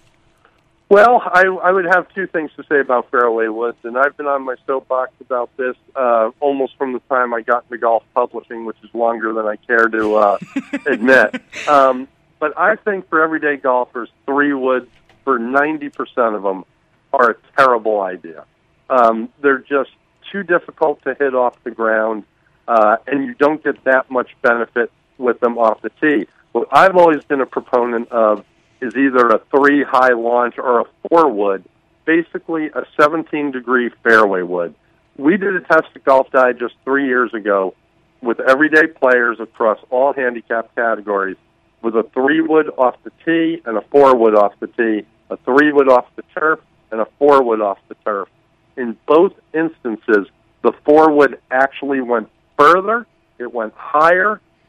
Well, I, I would have two things to say about fairway woods, and I've been on my soapbox about this uh, almost from the time I got into golf publishing, which is longer than I care to uh, admit. Um, but I think for everyday golfers, three woods, for ninety percent of them, are a terrible idea. Um, they're just too difficult to hit off the ground, uh, and you don't get that much benefit with them off the tee. What I've always been a proponent of is either a three high launch or a four wood, basically a seventeen degree fairway wood. We did a test at Golf Digest three years ago with everyday players across all handicap categories with a three wood off the tee and a four wood off the tee, a three wood off the turf, and a four wood off the turf. In both instances, the four wood actually went further, it went higher,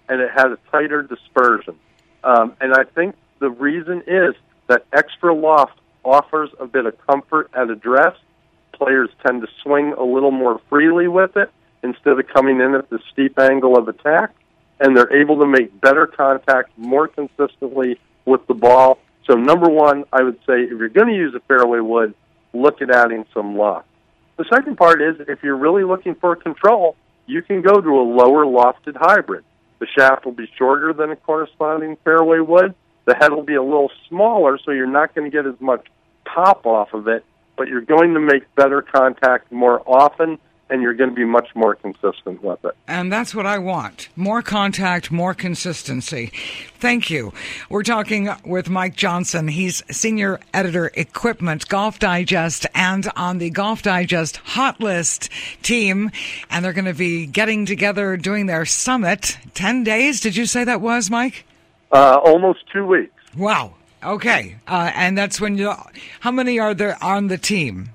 and it has a tighter dispersion. Um, and I think the reason is that extra loft offers a bit of comfort at address. Players tend to swing a little more freely with it instead of coming in at the steep angle of attack, and they're able to make better contact more consistently with the ball. So number one, I would say if you're going to use a fairway wood, look at adding some loft. The second part is if you're really looking for control, you can go to a lower lofted hybrid. The shaft will be shorter than a corresponding fairway wood. The head will be a little smaller, so you're not going to get as much pop off of it, but you're going to make better contact more often, and you're going to be much more consistent with it. And that's what I want. More contact, more consistency. Thank you. We're talking with Mike Johnson. He's Senior Editor, Equipment, Golf Digest, and on the Golf Digest Hot List team. And they're going to be getting together, doing their summit. Ten days, did you say that was, Mike? Uh, almost two weeks. Wow. Okay. Uh, and that's when you, how many are there on the team?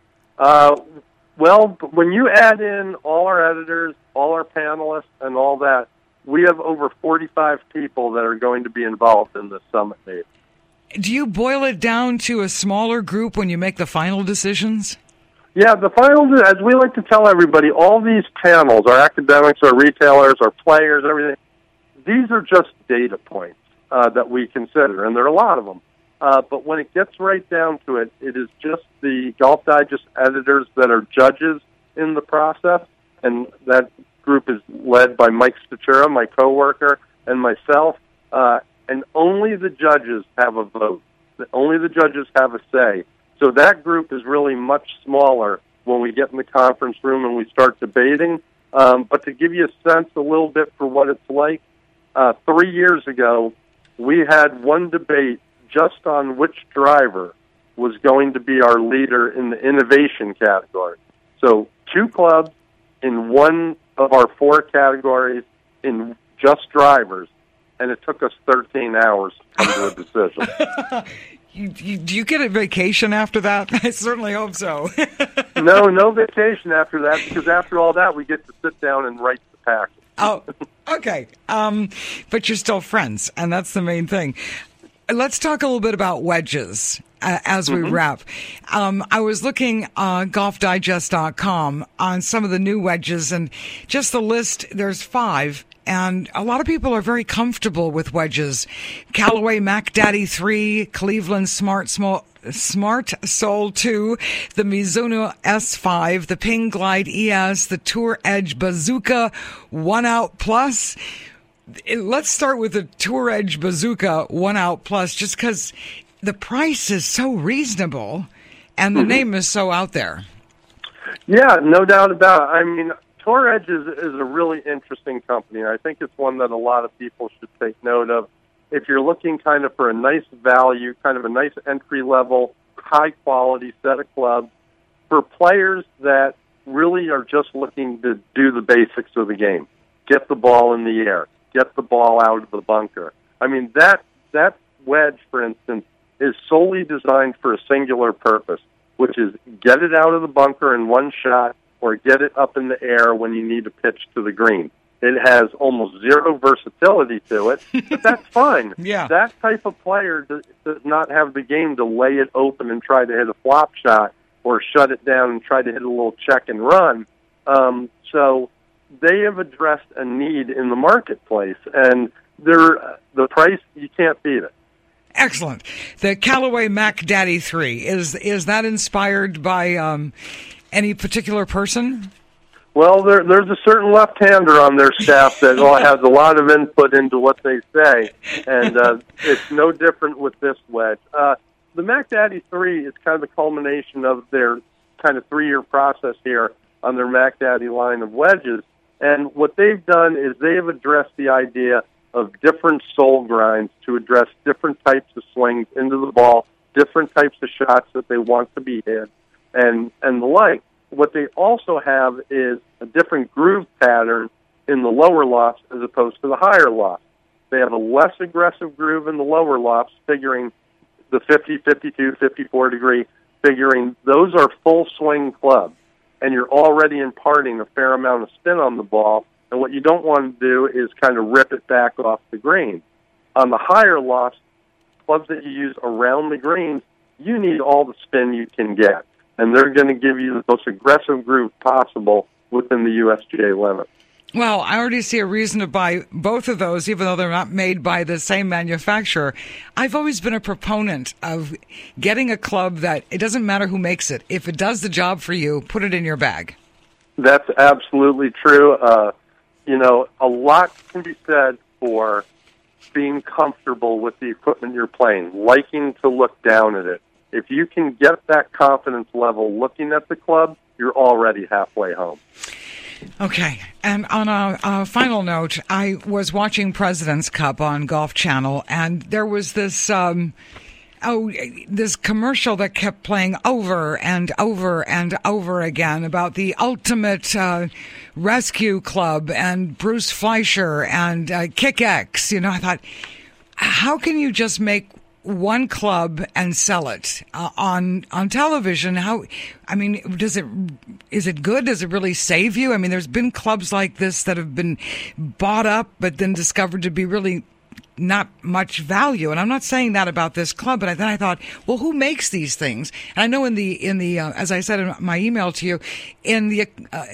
Uh, Well, when you add in all our editors, all our panelists, and all that, we have over forty-five people that are going to be involved in this summit meeting. Do you boil it down to a smaller group when you make the final decisions? Yeah, the final, as we like to tell everybody, all these panels, our academics, our retailers, our players, everything, these are just data points uh, that we consider, and there are a lot of them. Uh, but when it gets right down to it, it is just the Golf Digest editors that are judges in the process, and that group is led by Mike Statura, my coworker, and myself, uh, and only the judges have a vote. Only the judges have a say. So that group is really much smaller when we get in the conference room and we start debating. Um, but to give you a sense a little bit for what it's like, uh, three years ago, we had one debate just on which driver was going to be our leader in the innovation category. So two clubs in one of our four categories in just drivers, and it took us thirteen hours to come to a decision. you, you, do you get a vacation after that? I certainly hope so. No, no vacation after that, because after all that, we get to sit down and write the package. Oh, okay. Um, but you're still friends, and that's the main thing. Let's talk a little bit about wedges uh, as we mm-hmm. wrap. Um, I was looking on golf digest dot com on some of the new wedges, and just the list, there's five, and a lot of people are very comfortable with wedges. Callaway Mac Daddy three, Cleveland Smart Small, Smart Soul two, the Mizuno S five, the Ping Glide E S, the Tour Edge Bazooka One Out Plus. Let's start with the Tour Edge Bazooka One Out Plus, just because the price is so reasonable and the mm-hmm. name is so out there. Yeah, no doubt about it. I mean, Tour Edge is, is a really interesting company. I think it's one that a lot of people should take note of. If you're looking kind of for a nice value, kind of a nice entry-level, high-quality set of clubs, for players that really are just looking to do the basics of the game, get the ball in the air, get the ball out of the bunker. I mean, that that wedge, for instance, is solely designed for a singular purpose, which is get it out of the bunker in one shot or get it up in the air when you need to pitch to the green. It has almost zero versatility to it, but that's fine. Yeah. That type of player does, does not have the game to lay it open and try to hit a flop shot or shut it down and try to hit a little check and run. Um, so they have addressed a need in the marketplace, and they're, the price, you can't beat it. Excellent. The Callaway Mac Daddy three, is is that inspired by um, any particular person? Well, there, there's a certain left-hander on their staff that has a lot of input into what they say, and uh, it's no different with this wedge. Uh, the Mac Daddy three is kind of the culmination of their kind of three-year process here on their Mac Daddy line of wedges. And what they've done is they have addressed the idea of different sole grinds to address different types of swings into the ball, different types of shots that they want to be hit, and, and the like. What they also have is a different groove pattern in the lower lofts as opposed to the higher lofts. They have a less aggressive groove in the lower lofts, figuring the fifty, fifty-two, fifty-four degree, figuring those are full swing clubs. And you're already imparting a fair amount of spin on the ball, And what you don't want to do is kind of rip it back off the green. On the higher loft, clubs that you use around the greens, you need all the spin you can get. And they're going to give you the most aggressive groove possible within the U S G A limit. Well, I already see a reason to buy both of those, even though they're not made by the same manufacturer. I've always been a proponent of getting a club that it doesn't matter who makes it. If it does the job for you, put it in your bag. That's absolutely true. Uh, you know, a lot can be said for being comfortable with the equipment you're playing, liking to look down at it. If you can get that confidence level looking at the club, you're already halfway home. Okay, and on a, a final note, I was watching President's Cup on Golf Channel, and there was this um, oh this commercial that kept playing over and over and over again about the Ultimate uh, Rescue Club and Bruce Fleischer and uh, Kick-X. You know, I thought, how can you just make one club and sell it uh, on on television? How, I mean, does it is it good? Does it really save you? I mean, there's been clubs like this that have been bought up but then discovered to be really not much value. And I'm not saying that about this club, but then I thought, well, who makes these things? And I know in the in the uh, as I said in my email to you, in the uh,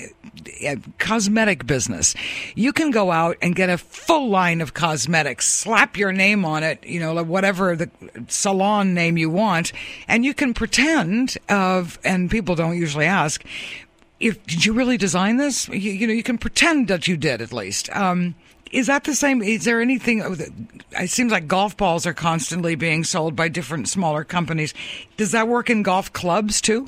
cosmetic business, you can go out and get a full line of cosmetics, slap your name on it, you know, whatever the salon name you want, and you can pretend of, and people don't usually ask, if did you really design this? You, you know, you can pretend that you did at least. Um, Is that the same? Is there anything? It seems like golf balls are constantly being sold by different smaller companies. Does that work in golf clubs too?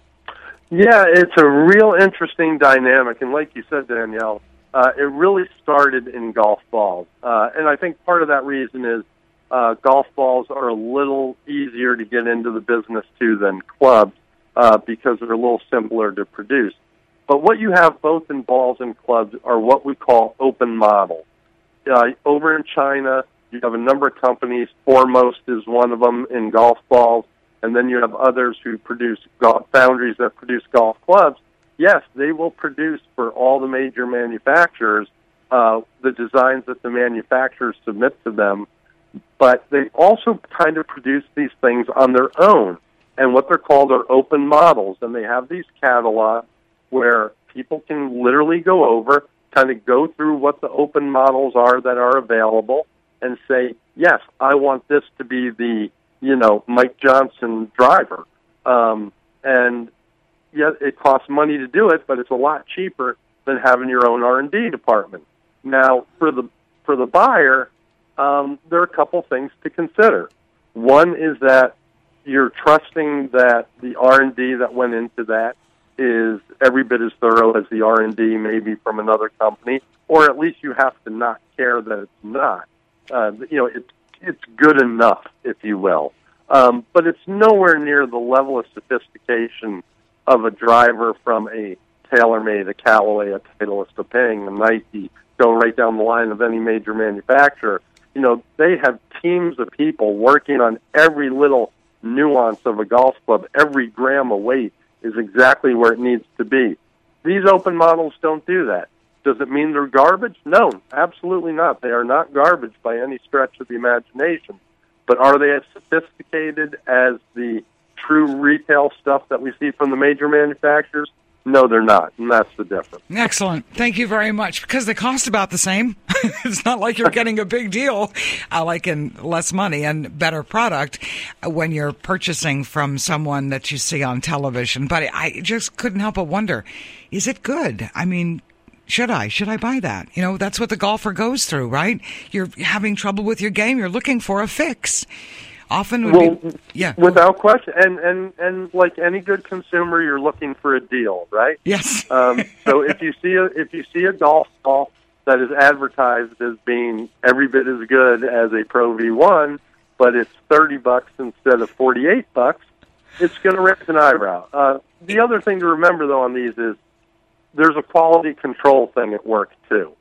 Yeah, it's a real interesting dynamic. And like you said, Danielle, uh, it really started in golf balls. Uh, and I think part of that reason is uh, golf balls are a little easier to get into the business too than clubs uh, because they're a little simpler to produce. But what you have both in balls and clubs are what we call open models. Uh, over in China, you have a number of companies. Foremost is one of them in golf balls, and then you have others who produce golf, foundries that produce golf clubs. Yes, they will produce for all the major manufacturers uh, the designs that the manufacturers submit to them, but they also kind of produce these things on their own, and what they're called are open models, and they have these catalogs where people can literally go over, kind of go through what the open models are that are available and say, yes, I want this to be the, you know, Mike Johnson driver. Um, and, yeah, it costs money to do it, but it's a lot cheaper than having your own R and D department. Now, for the for the buyer, um, there are a couple things to consider. One is that you're trusting that the R and D that went into that is every bit as thorough as the R and D maybe from another company, or at least you have to not care that it's not. Uh, you know, it, it's good enough, if you will. Um, but it's nowhere near the level of sophistication of a driver from a TaylorMade, a Callaway, a Titleist, a Ping, a Nike, go right down the line of any major manufacturer. You know, they have teams of people working on every little nuance of a golf club, every gram of weight is exactly where it needs to be. These open models don't do that. Does it mean they're garbage? No, absolutely not. They are not garbage by any stretch of the imagination. But are they as sophisticated as the true retail stuff that we see from the major manufacturers? No, they're not, and that's the difference. Excellent. Thank you very much. Because they cost about the same. It's not like you're getting a big deal, uh, like in less money and better product uh, when you're purchasing from someone that you see on television. But I just couldn't help but wonder, is it good? I mean, should I? Should I buy that? You know, that's what the golfer goes through, right? You're having trouble with your game. You're looking for a fix. Often would well, be, yeah. Without question. And, and, and like any good consumer, you're looking for a deal, right? Yes. um, so if you see a, if you see a golf ball that is advertised as being every bit as good as a Pro V one, but it's thirty bucks instead of forty-eight bucks, it's going to raise an eyebrow. Uh, the other thing to remember, though, on these is there's a quality control thing at work, too.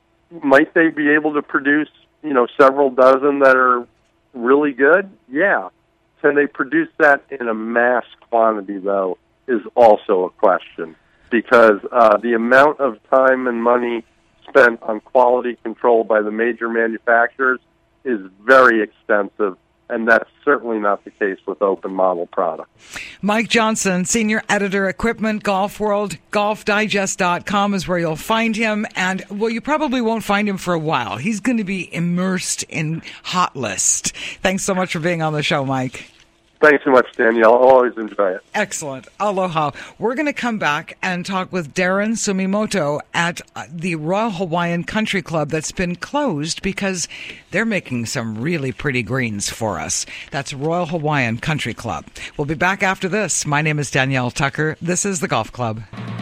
Might they be able to produce, you know, several dozen that are really good? Yeah. Can they produce that in a mass quantity, though, is also a question, because uh, the amount of time and money spent on quality control by the major manufacturers is very extensive, and that's certainly not the case with open model products. Mike Johnson, Senior Editor, Equipment, Golf World, golf digest dot com is where you'll find him. And, well, you probably won't find him for a while. He's going to be immersed in Hot List. Thanks so much for being on the show, Mike. Thanks so much, Danielle. I'll always enjoy it. Excellent. Aloha. We're going to come back and talk with Darren Sumimoto at the Royal Hawaiian Country Club that's been closed because they're making some really pretty greens for us. That's Royal Hawaiian Country Club. We'll be back after this. My name is Danielle Tucker. This is the Golf Club.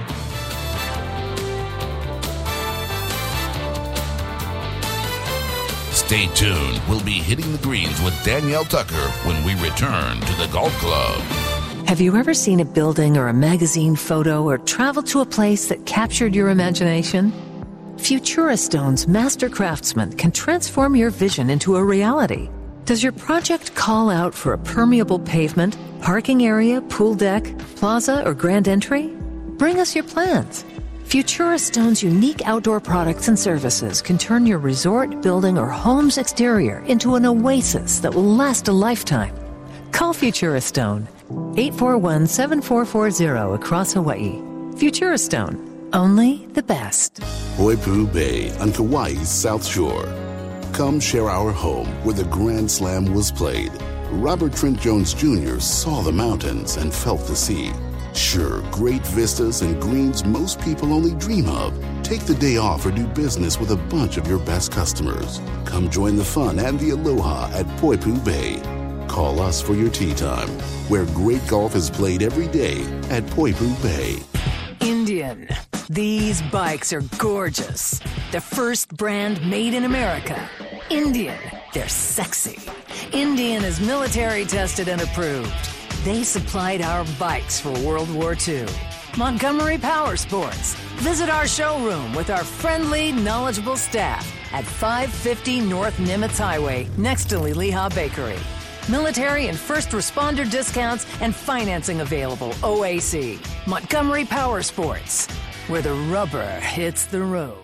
Stay tuned. We'll be hitting the greens with Danielle Tucker when we return to the Golf Club. Have you ever seen a building or a magazine photo or traveled to a place that captured your imagination? Futura Stone's master craftsmen can transform your vision into a reality. Does your project call out for a permeable pavement, parking area, pool deck, plaza, or grand entry? Bring us your plans. Futura Stone's unique outdoor products and services can turn your resort, building, or home's exterior into an oasis that will last a lifetime. Call Futura Stone, eight four one, seven four four zero across Hawaii. Futura Stone, only the best. Poipu Bay on Kauai's South Shore. Come share our home where the Grand Slam was played. Robert Trent Jones Junior saw the mountains and felt the sea. Sure, great vistas and greens most people only dream of. Take the day off or do business with a bunch of your best customers. Come join the fun and the aloha at Poipu Bay. Call us for your tee time, where great golf is played every day at Poipu Bay. Indian. These bikes are gorgeous. The first brand made in America. Indian. They're sexy. Indian is military tested and approved. They supplied our bikes for World War Two. Montgomery Power Sports. Visit our showroom with our friendly, knowledgeable staff at five fifty North Nimitz Highway, next to Liliha Bakery. Military and first responder discounts and financing available. O A C. Montgomery Power Sports, where the rubber hits the road.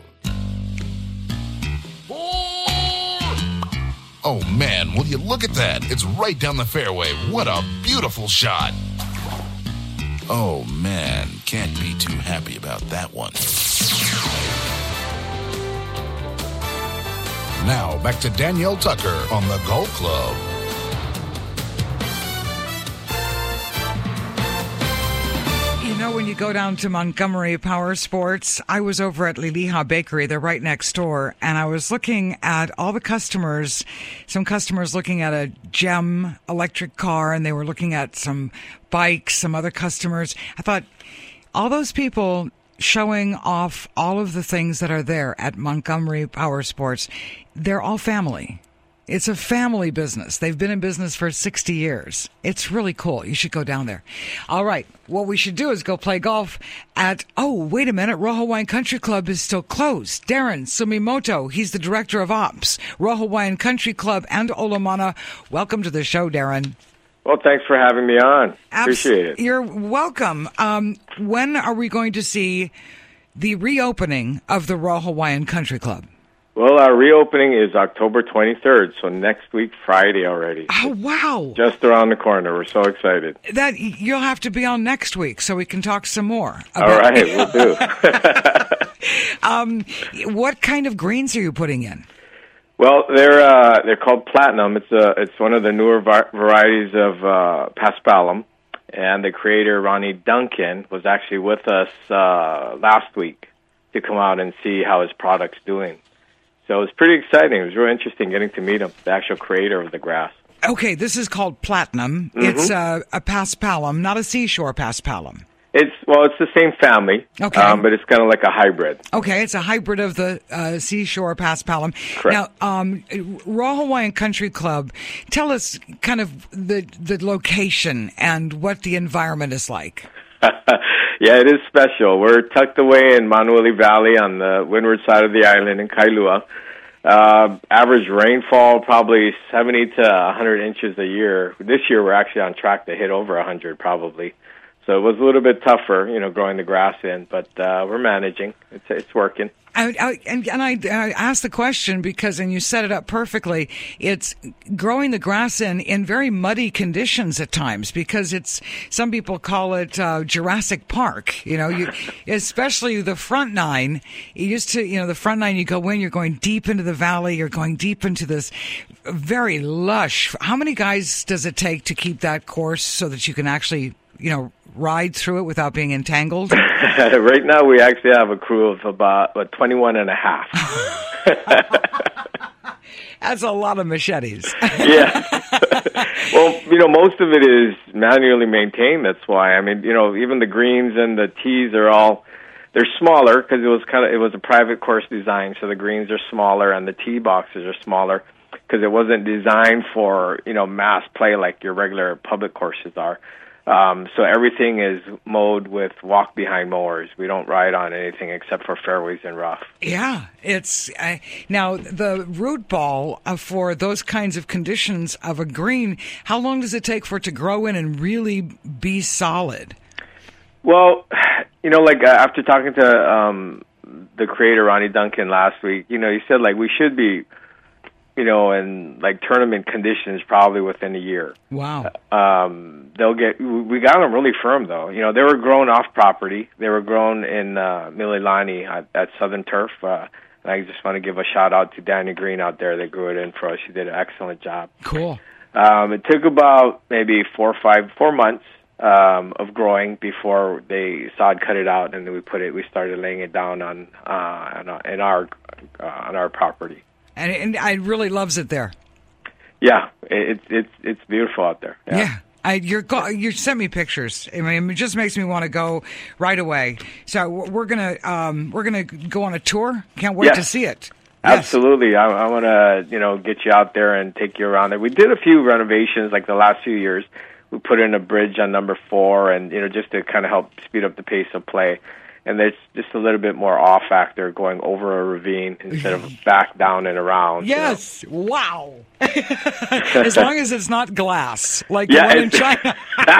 Oh man, will you look at that? It's right down the fairway. What a beautiful shot. Oh man, can't be too happy about that one. Now back to Danielle Tucker on the Golf Club. You know, when you go down to Montgomery Power Sports, I was over at Liliha Bakery. They're right next door. And I was looking at all the customers, some customers looking at a GEM electric car, and they were looking at some bikes, some other customers. I thought, all those people showing off all of the things that are there at Montgomery Power Sports, they're all family. It's a family business. They've been in business for sixty years. It's really cool. You should go down there. All right. What we should do is go play golf at, oh, wait a minute. Royal Hawaiian Country Club is still closed. Darren Sumimoto, he's the director of ops. Royal Hawaiian Country Club and Olomana. Welcome to the show, Darren. Well, thanks for having me on. Abs- Appreciate it. You're welcome. Um, when are we going to see the reopening of the Royal Hawaiian Country Club? Well, our reopening is October twenty-third, so next week, Friday already. Oh, wow. Just around the corner. We're so excited. That you'll have to be on next week so we can talk some more. All right, we'll do. um, what kind of greens are you putting in? Well, they're uh, they're called Platinum. It's a, it's one of the newer var- varieties of uh, Paspalum, and the creator, Ronnie Duncan, was actually with us uh, last week to come out and see how his product's doing. So it was pretty exciting. It was really interesting getting to meet him, the actual creator of the grass. Okay, this is called Platinum. Mm-hmm. It's a, a Paspalum, not a seashore Paspalum. It's well, it's the same family, okay, um, but it's kind of like a hybrid. Okay, it's a hybrid of the uh, seashore Paspalum. Correct. Now, um, Royal Hawaiian Country Club, tell us kind of the the location and what the environment is like. Yeah, it is special. We're tucked away in Manueli Valley on the windward side of the island in Kailua. Uh, average rainfall, probably seventy to one hundred inches a year. This year, we're actually on track to hit over one hundred, probably. So it was a little bit tougher, you know, growing the grass in, but uh, we're managing. It's it's working. I, I, and and I, I asked the question because, and you set it up perfectly, it's growing the grass in, in very muddy conditions at times, because it's, some people call it uh, Jurassic Park, you know, you, especially the front nine. You used to, you know, the front nine, you go in, you're going deep into the valley, you're going deep into this very lush. How many guys does it take to keep that course so that you can actually, you know, ride through it without being entangled? Right now, we actually have a crew of about, about twenty-one and a half. That's a lot of machetes. Yeah. Well, you know, most of it is manually maintained. That's why. I mean, you know, even the greens and the tees are all, they're smaller because it was kind of, it was a private course design. So the greens are smaller and the tee boxes are smaller because it wasn't designed for, you know, mass play like your regular public courses are. Um, so everything is mowed with walk-behind mowers. We don't ride on anything except for fairways and rough. Yeah, it's uh, now the root ball uh, for those kinds of conditions of a green. How long does it take for it to grow in and really be solid? Well, you know, like uh, after talking to um, the creator Ronnie Duncan last week, you know, he said like we should be, you know, in like tournament conditions probably within a year. Wow. Um, they'll get, we got them really firm though. You know, they were grown off property. They were grown in uh, Mililani at, at Southern Turf. Uh, and I just want to give a shout out to Danny Green out there that grew it in for us. She did an excellent job. Cool. Um, it took about maybe four or five, four months um, of growing before they sod cut it out, and then we put it, we started laying it down on, uh, on our, in our, uh, on our property. And, and I really loves it there. Yeah, it's it's it's beautiful out there. Yeah, yeah. I, you're go, you sent me pictures. I mean, it just makes me want to go right away. So we're gonna um, we're gonna go on a tour. Can't wait yes. to see it. Absolutely, yes. I, I want to you know get you out there and take you around there. We did a few renovations like the last few years. We put in a bridge on number four, and you know just to kind of help speed up the pace of play. And there's just a little bit more awe factor going over a ravine instead of back down and around. Yes. You know? Wow. As long as it's not glass, like yeah, the one in China.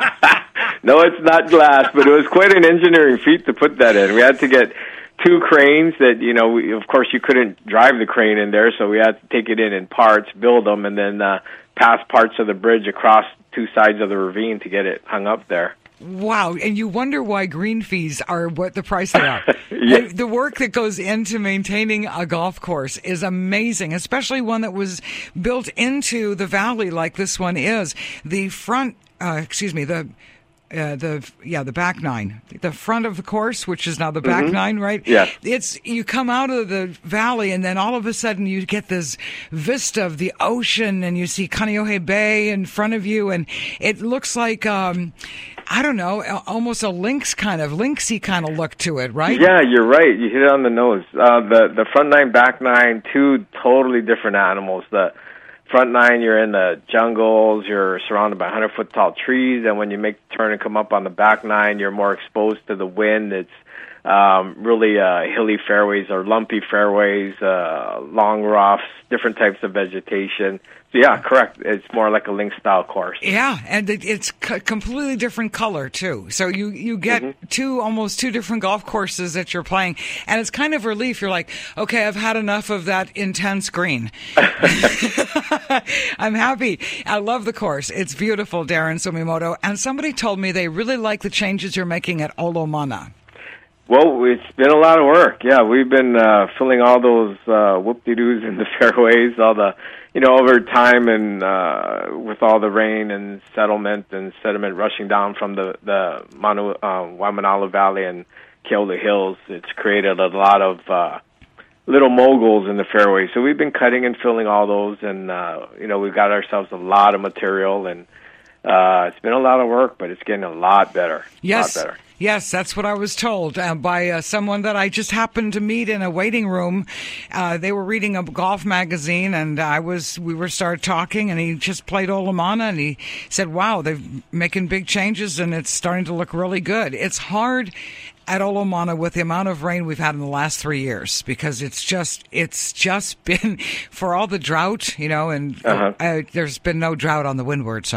No, it's not glass, but it was quite an engineering feat to put that in. We had to get two cranes that, you know, we, of course you couldn't drive the crane in there, so we had to take it in in parts, build them, and then uh, pass parts of the bridge across two sides of the ravine to get it hung up there. Wow, and you wonder why green fees are what the price they are. Yes. The work that goes into maintaining a golf course is amazing, especially one that was built into the valley like this one is. The front, uh, excuse me, the uh, the yeah the back nine, the front of the course, which is now the back mm-hmm. nine, right? Yeah. It's you come out of the valley, and then all of a sudden you get this vista of the ocean, and you see Kaneohe Bay in front of you, and it looks like. Um, I don't know, almost a lynx kind of, lynxy kind of look to it, right? Yeah, you're right. You hit it on the nose. Uh, the the front nine, back nine, two totally different animals. The front nine, you're in the jungles, you're surrounded by one hundred foot tall trees, and when you make the turn and come up on the back nine, you're more exposed to the wind. It's um, really uh, hilly fairways or lumpy fairways, uh, long roughs, different types of vegetation. So yeah, correct. It's more like a link style course. Yeah, and it, it's c- completely different color too. So you, you get mm-hmm. two almost two different golf courses that you're playing, and it's kind of relief. You're like, okay, I've had enough of that intense green. I'm happy. I love the course. It's beautiful, Darren Sumimoto. And somebody told me they really like the changes you're making at Olomana. Well, it's been a lot of work. Yeah, we've been uh, filling all those uh, whoop-de-doos in the fairways, all the, you know, over time and uh, with all the rain and settlement and sediment rushing down from the, the Manu, uh, Waimanalo Valley and Keola Hills, it's created a lot of uh, little moguls in the fairway. So we've been cutting and filling all those, and, uh, you know, we've got ourselves a lot of material, and uh, it's been a lot of work, but it's getting a lot better. Yes. A lot better. Yes, that's what I was told uh, by uh, someone that I just happened to meet in a waiting room. Uh, they were reading a golf magazine, and I was we were started talking, and he just played Olomana, and he said, "Wow, they're making big changes, and it's starting to look really good." It's hard at Olomana with the amount of rain we've had in the last three years because it's just it's just been for all the drought, you know, and uh-huh. uh, there's been no drought on the windward side.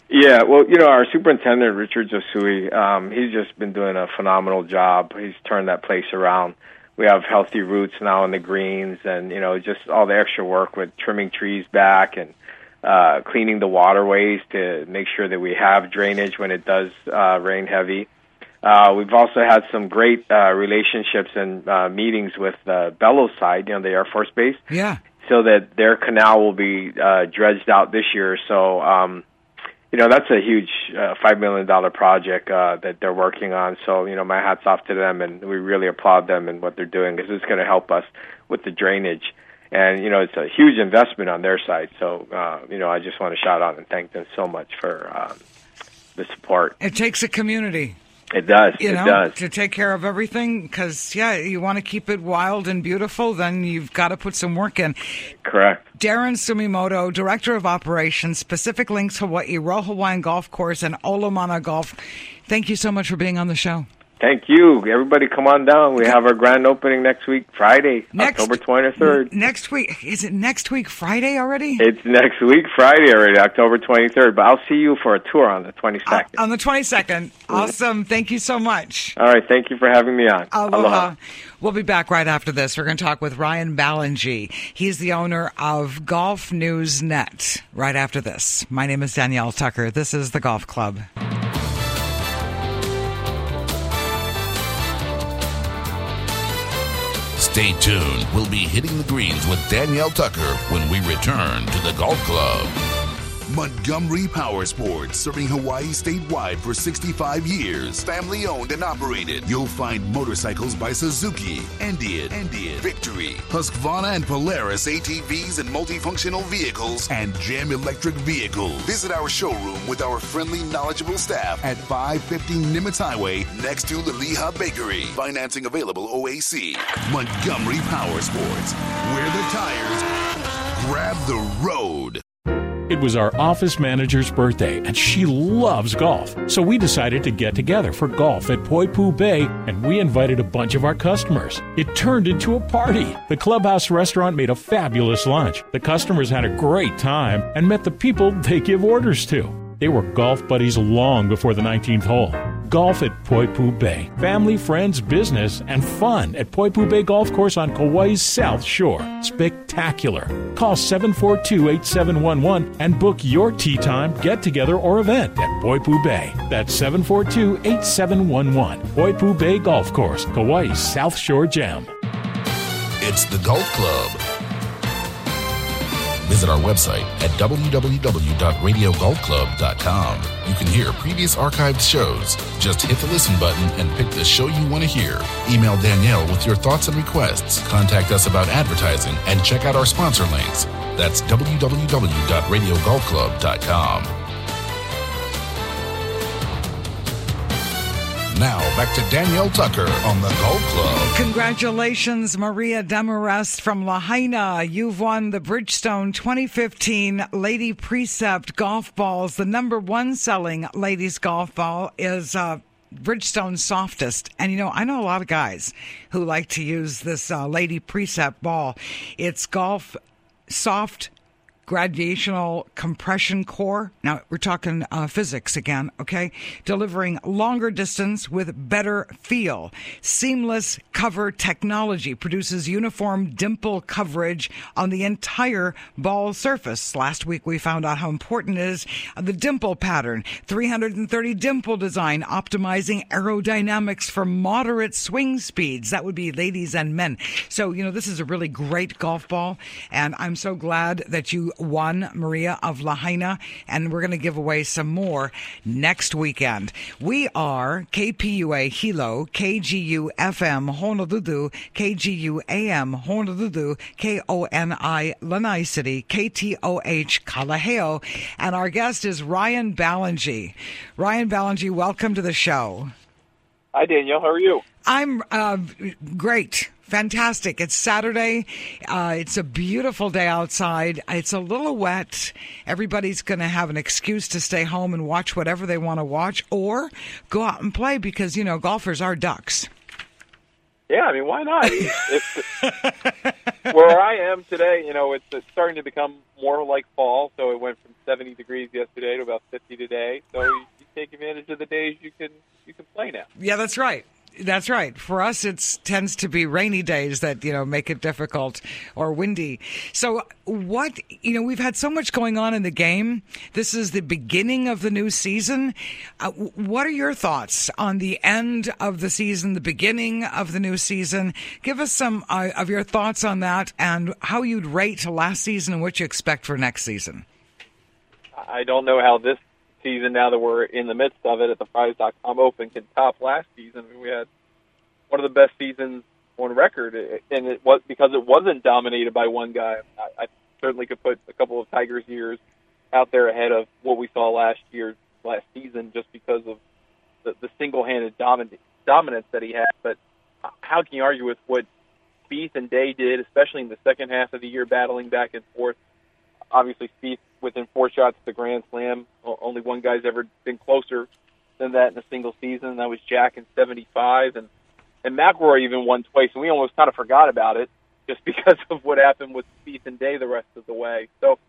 Yeah, well, you know, our superintendent, Richard Josui, um, he's just been doing a phenomenal job. He's turned that place around. We have healthy roots now in the greens, and, you know, just all the extra work with trimming trees back and uh, cleaning the waterways to make sure that we have drainage when it does uh, rain heavy. Uh, we've also had some great uh, relationships and uh, meetings with uh, Bellows side, you know, the Air Force Base. Yeah. So that their canal will be uh, dredged out this year. So, um, you know, that's a huge uh, five million dollars project uh, that they're working on. So, you know, my hat's off to them, and we really applaud them and what they're doing, because it's going to help us with the drainage. And, you know, it's a huge investment on their side. So, uh, you know, I just want to shout out and thank them so much for um, the support. It takes a community. It does. You it know, does. to take care of everything, because, yeah, you want to keep it wild and beautiful, then you've got to put some work in. Correct. Darren Sumimoto, Director of Operations, Pacific Links Hawaii, Royal Hawaiian Golf Course, and Olomana Golf. Thank you so much for being on the show. Thank you. Everybody come on down. We have our grand opening next week, Friday, next, October twenty-third. Next week. Is it next week, Friday already? It's next week, Friday already, October twenty-third. But I'll see you for a tour on the twenty-second. Uh, on the twenty-second. Awesome. Thank you so much. All right. Thank you for having me on. Aloha. Aloha. We'll be back right after this. We're going to talk with Ryan Ballingy. He's the owner of Golf News Net. Right after this. My name is Danielle Tucker. This is the Golf Club. Stay tuned. We'll be hitting the greens with Danielle Tucker when we return to the Golf Club. Montgomery Power Sports, serving Hawaii statewide for sixty-five years. Family owned and operated. You'll find motorcycles by Suzuki, Indian, Indian, Victory, Husqvarna and Polaris A T Vs and multifunctional vehicles, and Gem electric vehicles. Visit our showroom with our friendly, knowledgeable staff at five fifty Nimitz Highway, next to the Leha Bakery. Financing available O A C. Montgomery Power Sports, where the tires grab the road. It was our office manager's birthday, and she loves golf. So we decided to get together for golf at Poipu Bay, and we invited a bunch of our customers. It turned into a party. The Clubhouse restaurant made a fabulous lunch. The customers had a great time and met the people they give orders to. They were golf buddies long before the nineteenth hole. Golf at Poipu Bay. Family, friends, business, and fun at Poipu Bay Golf Course on Kauai's South Shore. Spectacular. Call seven four two, eight seven one one and book your tee time, get-together, or event at Poipu Bay. That's seven four two, eight seven one one. Poipu Bay Golf Course, Kauai's South Shore Gem. It's the Golf Club. Visit our website at w w w dot radio golf club dot com. You can hear previous archived shows. Just hit the listen button and pick the show you want to hear. Email Danielle with your thoughts and requests. Contact us about advertising and check out our sponsor links. That's w w w dot radio golf club dot com. Now, back to Danielle Tucker on the Golf Club. Congratulations, Maria Demarest from Lahaina. You've won the Bridgestone twenty fifteen Lady Precept golf balls. The number one selling ladies golf ball is uh, Bridgestone Softest. And, you know, I know a lot of guys who like to use this uh, Lady Precept ball. It's golf soft gradational compression core. Now, we're talking uh, physics again, okay? Delivering longer distance with better feel. Seamless cover technology produces uniform dimple coverage on the entire ball surface. Last week, we found out how important it is the dimple pattern. three hundred thirty dimple design, optimizing aerodynamics for moderate swing speeds. That would be ladies and men. So, you know, this is a really great golf ball, and I'm so glad that you won, Maria of Lahaina, and we're going to give away some more next weekend. We are K P U A Hilo, K G U F M Honolulu, K G U A M Honolulu, K O N I Lanai City, K T O H Kalaheo, and our guest is Ryan Ballingy. Ryan Ballingy, welcome to the show. Hi, Danielle. How are you? I'm uh, great. Fantastic. It's Saturday. Uh, it's a beautiful day outside. It's a little wet. Everybody's going to have an excuse to stay home and watch whatever they want to watch or go out and play because, you know, golfers are ducks. Yeah, I mean, why not? It's, where I am today, you know, it's, it's starting to become more like fall. So it went from seventy degrees yesterday to about fifty today. So you, you take advantage of the days you can you can play now. Yeah, that's right. That's right. For us, it tends to be rainy days that, you know, make it difficult, or windy. So what, you know, we've had so much going on in the game. This is the beginning of the new season. Uh, what are your thoughts on the end of the season, the beginning of the new season? Give us some uh, of your thoughts on that and how you'd rate last season and what you expect for next season. I don't know how this season, now that we're in the midst of it at the Fridays dot com Open, can top last season. I mean, we had one of the best seasons on record, and it was because it wasn't dominated by one guy. I, I certainly could put a couple of Tigers years out there ahead of what we saw last year, last season, just because of the, the single-handed domin- dominance that he had. But how can you argue with what Spieth and Day did, especially in the second half of the year, battling back and forth? Obviously, Spieth within four shots at the Grand Slam. Only one guy's ever been closer than that in a single season, and that was Jack in seventy-five. And, and McIlroy even won twice, and we almost kind of forgot about it just because of what happened with Spieth and Day the rest of the way. So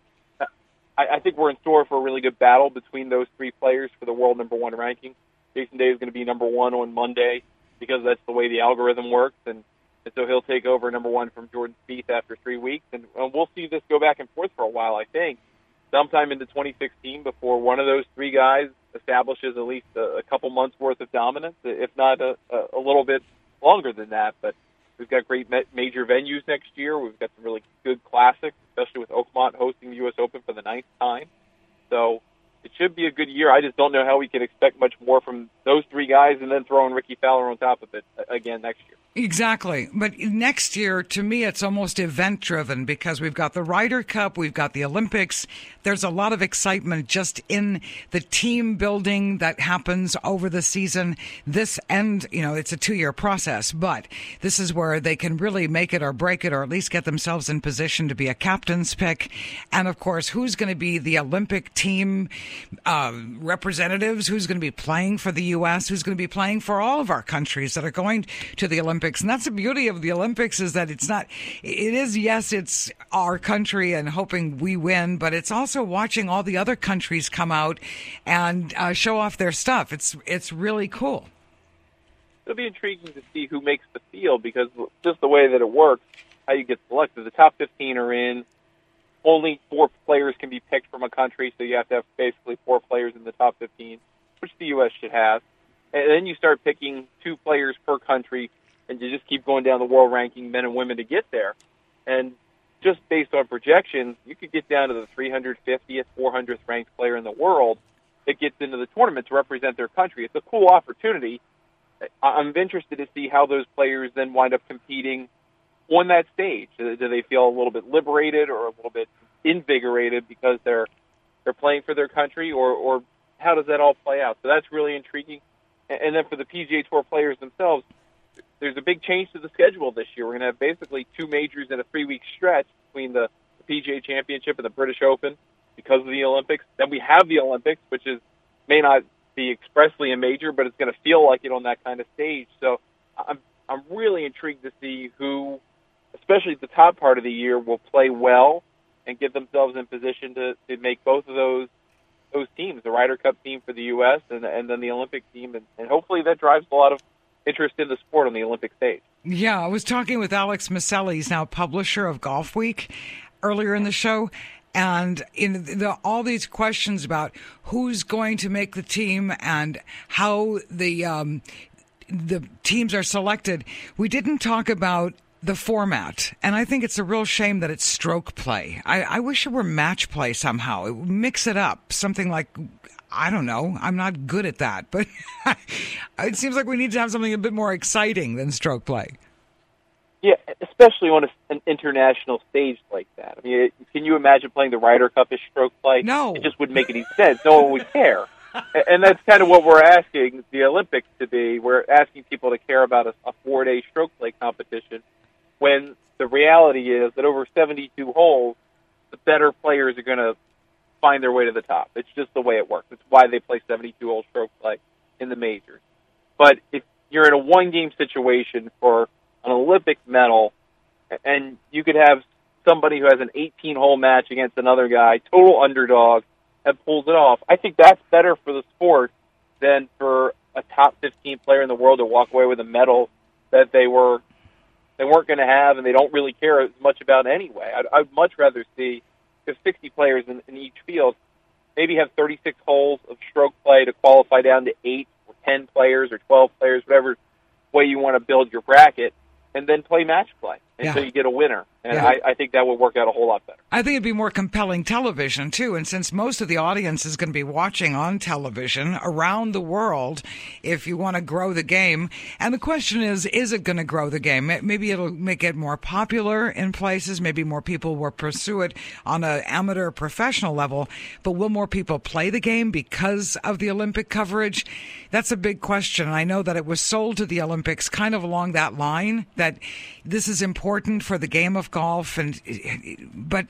I, I think we're in store for a really good battle between those three players for the world number one ranking. Jason Day is going to be number one on Monday because that's the way the algorithm works, and And so he'll take over number one from Jordan Spieth after three weeks. And, and we'll see this go back and forth for a while, I think, sometime into twenty sixteen before one of those three guys establishes at least a, a couple months' worth of dominance, if not a, a, a little bit longer than that. But we've got great ma- major venues next year. We've got some really good classics, especially with Oakmont hosting the U S Open for the ninth time. So it should be a good year. I just don't know how we can expect much more from those three guys and then throwing Ricky Fowler on top of it again next year. Exactly. But next year, to me, it's almost event-driven because we've got the Ryder Cup, we've got the Olympics. There's a lot of excitement just in the team building that happens over the season. This end, you know, it's a two-year process, but this is where they can really make it or break it, or at least get themselves in position to be a captain's pick. And, of course, who's going to be the Olympic team uh, representatives? Who's going to be playing for the U S? Who's going to be playing for all of our countries that are going to the Olympics? And that's the beauty of the Olympics, is that it's not, it is, yes, it's our country and hoping we win, but it's also watching all the other countries come out and uh, show off their stuff. It's, it's really cool. It'll be intriguing to see who makes the field, because just the way that it works, how you get selected, the top fifteen are in. Only four players can be picked from a country, so you have to have basically four players in the top fifteen, which the U S should have. And then you start picking two players per country, and you just keep going down the world ranking, men and women, to get there. And just based on projections, you could get down to the three hundred fiftieth, four hundredth ranked player in the world that gets into the tournament to represent their country. It's a cool opportunity. I'm interested to see how those players then wind up competing on that stage. Do they feel a little bit liberated or a little bit invigorated because they're they're playing for their country, or, or how does that all play out? So that's really intriguing. And then for the P G A Tour players themselves, there's a big change to the schedule this year. We're going to have basically two majors in a three-week stretch between the P G A Championship and the British Open because of the Olympics. Then we have the Olympics, which is may not be expressly a major, but it's going to feel like it on that kind of stage. So I'm I'm really intrigued to see who, especially at the top part of the year, will play well and get themselves in position to, to make both of those those teams, the Ryder Cup team for the U S and, and then the Olympic team. And, and hopefully that drives a lot of interest in the sport on the Olympic stage. Yeah, I was talking with Alex Maselli. He's now publisher of Golf Week, earlier in the show. And in the, all these questions about who's going to make the team and how the um, the teams are selected, we didn't talk about the format. And I think it's a real shame that it's stroke play. I, I wish it were match play somehow. It would mix it up, something like, I don't know. I'm not good at that, but it seems like we need to have something a bit more exciting than stroke play. Yeah, especially on a, an international stage like that. I mean, can you imagine playing the Ryder Cup as stroke play? No. It just wouldn't make any sense. No one would care. And that's kind of what we're asking the Olympics to be. We're asking people to care about a, a four-day stroke play competition, when the reality is that over seventy-two holes, the better players are going to find their way to the top. It's just the way it works. It's why they play seventy-two hole stroke play in the majors. But if you're in a one-game situation for an Olympic medal, and you could have somebody who has an eighteen-hole match against another guy, total underdog, and pulls it off. I think that's better for the sport than for a top fifteen player in the world to walk away with a medal that they were they weren't going to have and they don't really care as much about anyway. I'd, I'd much rather see if sixty players in, in each field, maybe have thirty-six holes of stroke play to qualify down to eight or ten players or twelve players, whatever way you want to build your bracket, and then play match play until yeah. you get a winner. And yeah. I, I think that would work out a whole lot better. I think it'd be more compelling television, too. And since most of the audience is going to be watching on television around the world, if you want to grow the game, and the question is, is it going to grow the game? Maybe it'll make it more popular in places. Maybe more people will pursue it on an amateur professional level. But will more people play the game because of the Olympic coverage? That's a big question. And I know that it was sold to the Olympics kind of along that line, that this is important for the game of golf. And but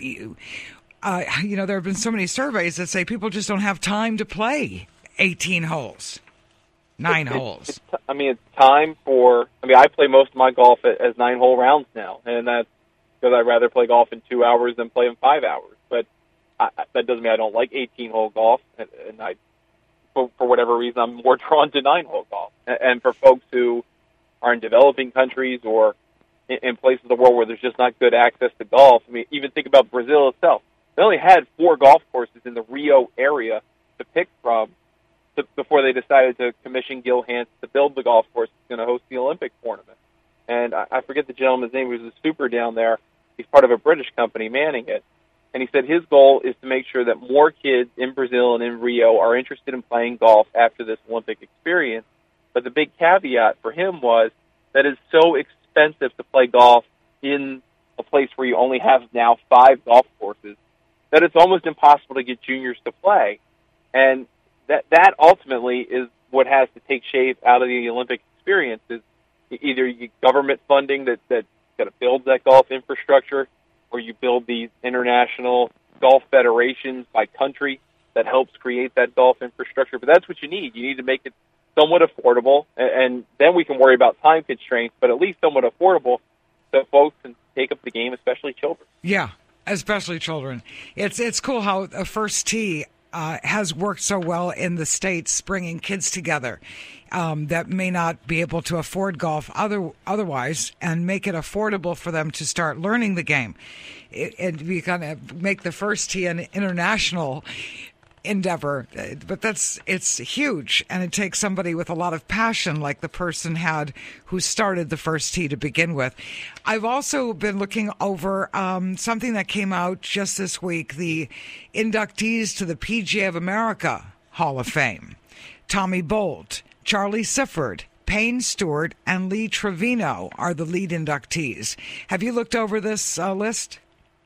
uh, you know, there have been so many surveys that say people just don't have time to play eighteen holes, nine it's, holes. It's, it's, I mean, it's time for. I mean, I play most of my golf as nine hole rounds now, and that's because I'd rather play golf in two hours than play in five hours. But I, that doesn't mean I don't like eighteen hole golf, and, and I, for, for whatever reason, I'm more drawn to nine hole golf. And, and for folks who are in developing countries or in places of the world where there's just not good access to golf. I mean, even think about Brazil itself. They only had four golf courses in the Rio area to pick from to, before they decided to commission Gil Hanse to build the golf course that's going to host the Olympic tournament. And I, I forget the gentleman's name. He was a super down there. He's part of a British company manning it. And he said his goal is to make sure that more kids in Brazil and in Rio are interested in playing golf after this Olympic experience. But the big caveat for him was that it's so expensive expensive to play golf in a place where you only have now five golf courses, that it's almost impossible to get juniors to play. And that that ultimately is what has to take shape out of the Olympic experience, is either you get government funding that, that kind of builds that golf infrastructure, or you build these international golf federations by country that helps create that golf infrastructure. But that's what you need. You need to make it somewhat affordable, and then we can worry about time constraints, but at least somewhat affordable so folks can take up the game, especially children. Yeah, especially children. It's it's cool how a First Tee uh, has worked so well in the States, bringing kids together um, that may not be able to afford golf other otherwise, and make it affordable for them to start learning the game. It, and we kind of make the First Tee an international endeavor, but that's it's huge, and it takes somebody with a lot of passion like the person had who started the First Tee to begin with. I've also been looking over um, something that came out just this week, the inductees to the P G A of America Hall of Fame. Tommy Bolt, Charlie Sifford, Payne Stewart, and Lee Trevino are the lead inductees. Have you looked over this uh, list?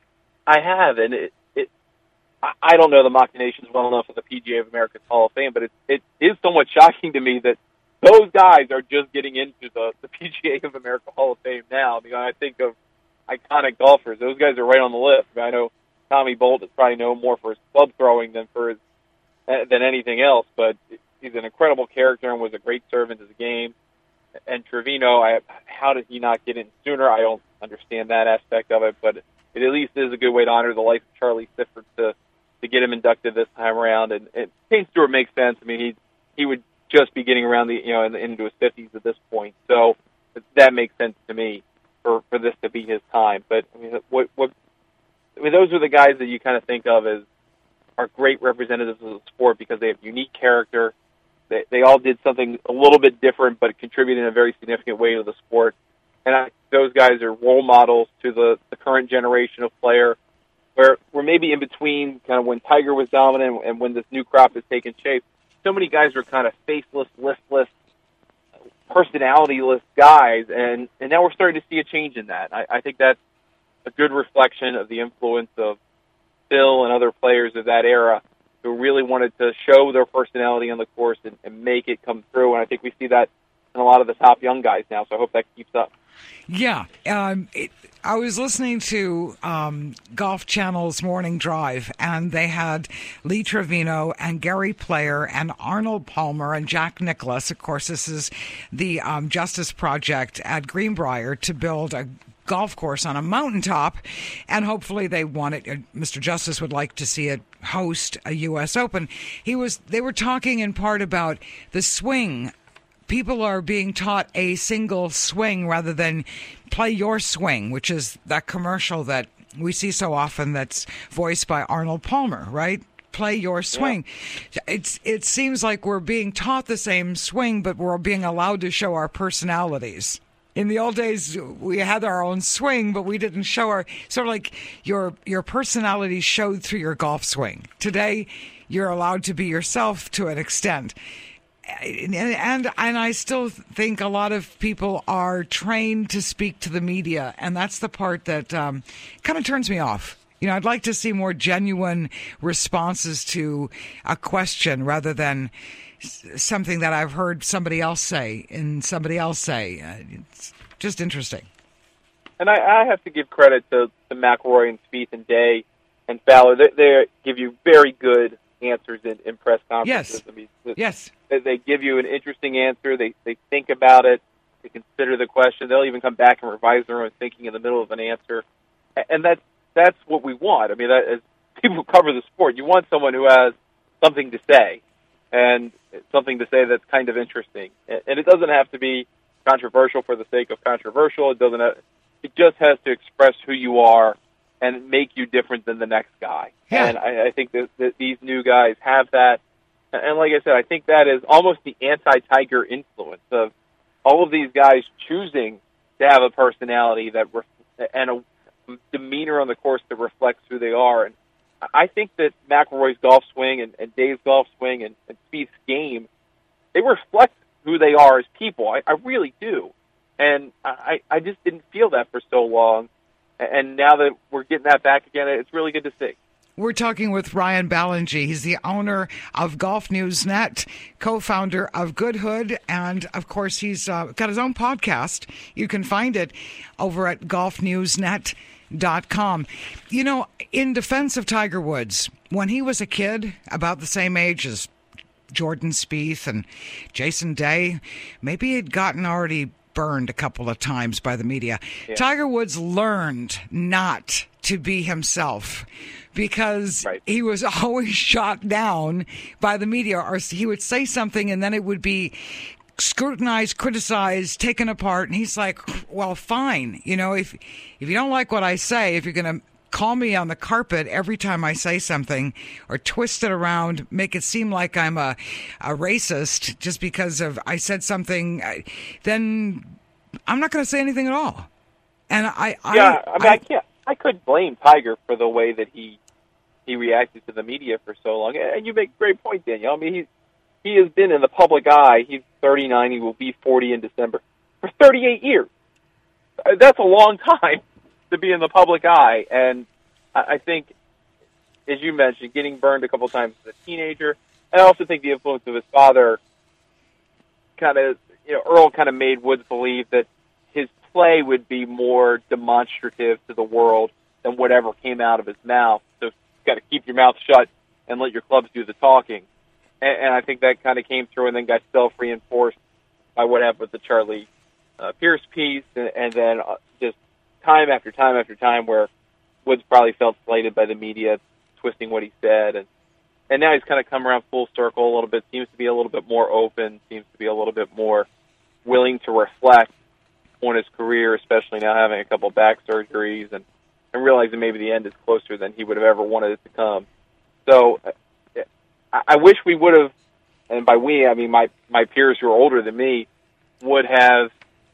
I have, and it I don't know the machinations well enough of the P G A of America's Hall of Fame, but it, it is somewhat shocking to me that those guys are just getting into the, the P G A of America Hall of Fame now. I mean, I think of iconic golfers. Those guys are right on the list. I mean, I know Tommy Bolt is probably known more for his club throwing than for his, than anything else, but he's an incredible character and was a great servant to the game. And Trevino, I, how did he not get in sooner? I don't understand that aspect of it, but it at least is a good way to honor the life of Charlie Sifford to to get him inducted this time around. And, and Payne Stewart makes sense. I mean, he he would just be getting around the you know in, into his fifties at this point, so that makes sense to me for, for this to be his time. But I mean, what what I mean, those are the guys that you kind of think of as are great representatives of the sport because they have unique character. They they all did something a little bit different, but contributed in a very significant way to the sport. And I, those guys are role models to the, the current generation of player. Where we're maybe in between kind of when Tiger was dominant and when this new crop is taking shape. So many guys are kind of faceless, listless, personality-less guys, and, and now we're starting to see a change in that. I, I think that's a good reflection of the influence of Phil and other players of that era who really wanted to show their personality on the course and, and make it come through, and I think we see that in a lot of the top young guys now, so I hope that keeps up. Yeah, um, it, I was listening to um, Golf Channel's Morning Drive, and they had Lee Trevino and Gary Player and Arnold Palmer and Jack Nicklaus. Of course, this is the um, Justice Project at Greenbrier to build a golf course on a mountaintop, and hopefully they want it. Mister Justice would like to see it host a U S Open. He was. They were talking in part about the swing. People are being taught a single swing rather than play your swing, which is that commercial that we see so often that's voiced by Arnold Palmer, right? Play your swing. Yeah. It's it seems like we're being taught the same swing, but we're being allowed to show our personalities. In the old days, we had our own swing, but we didn't show our, sort of like your your personality showed through your golf swing. Today, you're allowed to be yourself to an extent. And, and and I still think a lot of people are trained to speak to the media, and that's the part that um, kind of turns me off. You know, I'd like to see more genuine responses to a question rather than something that I've heard somebody else say and somebody else say. Uh, it's just interesting. And I, I have to give credit to, to McIlroy and Spieth and Day and Fowler. They, they give you very good answers in, in press conferences. Yes. I mean, the, yes. They, they give you an interesting answer. They they think about it. They consider the question. They'll even come back and revise their own thinking in the middle of an answer. And that's that's what we want. I mean, that, as people who cover the sport, you want someone who has something to say. And something to say that's kind of interesting. And it doesn't have to be controversial for the sake of controversial. It doesn't have, it just has to express who you are and make you different than the next guy. Yeah. And I, I think that, that these new guys have that. And like I said, I think that is almost the anti-Tiger influence of all of these guys choosing to have a personality that ref- and a demeanor on the course that reflects who they are. And I think that McIlroy's golf swing and, and Dave's golf swing and, and Spieth's game, they reflect who they are as people. I, I really do. And I, I just didn't feel that for so long. And now that we're getting that back again, it's really good to see. We're talking with Ryan Ballengee. He's the owner of Golf News Net, co-founder of Goodhood, and, of course, he's uh, got his own podcast. You can find it over at golf news net dot com. You know, in defense of Tiger Woods, when he was a kid, about the same age as Jordan Spieth and Jason Day, maybe he'd gotten already burned a couple of times by the media. Yeah. Tiger Woods learned not to be himself because right. he was always shot down by the media, or he would say something and then it would be scrutinized, criticized, taken apart, and he's like, well, fine. You know, if if you don't like what I say, if you're going to call me on the carpet every time I say something or twist it around, make it seem like I'm a, a racist just because of I said something, then I'm not going to say anything at all. And I, I yeah, I mean, I, I can't, I couldn't blame Tiger for the way that he he reacted to the media for so long. And you make a great point, Danielle. I mean, he's he has been in the public eye. He's thirty-nine. He will be forty in December for thirty-eight years. That's a long time to be in the public eye. And I think, as you mentioned, getting burned a couple times as a teenager. I also think the influence of his father kind of, you know, Earl kind of made Woods believe that his play would be more demonstrative to the world than whatever came out of his mouth. So you've got to keep your mouth shut and let your clubs do the talking. And, and I think that kind of came through and then got self-reinforced by what happened with the Charlie uh, Pierce piece, and, and then uh, just time after time after time where Woods probably felt slighted by the media, twisting what he said, and and now he's kind of come around full circle a little bit. Seems to be a little bit more open. Seems to be a little bit more willing to reflect on his career, especially now having a couple back surgeries and and realizing maybe the end is closer than he would have ever wanted it to come. So I, I wish we would have, and by we I mean my my peers who are older than me, would have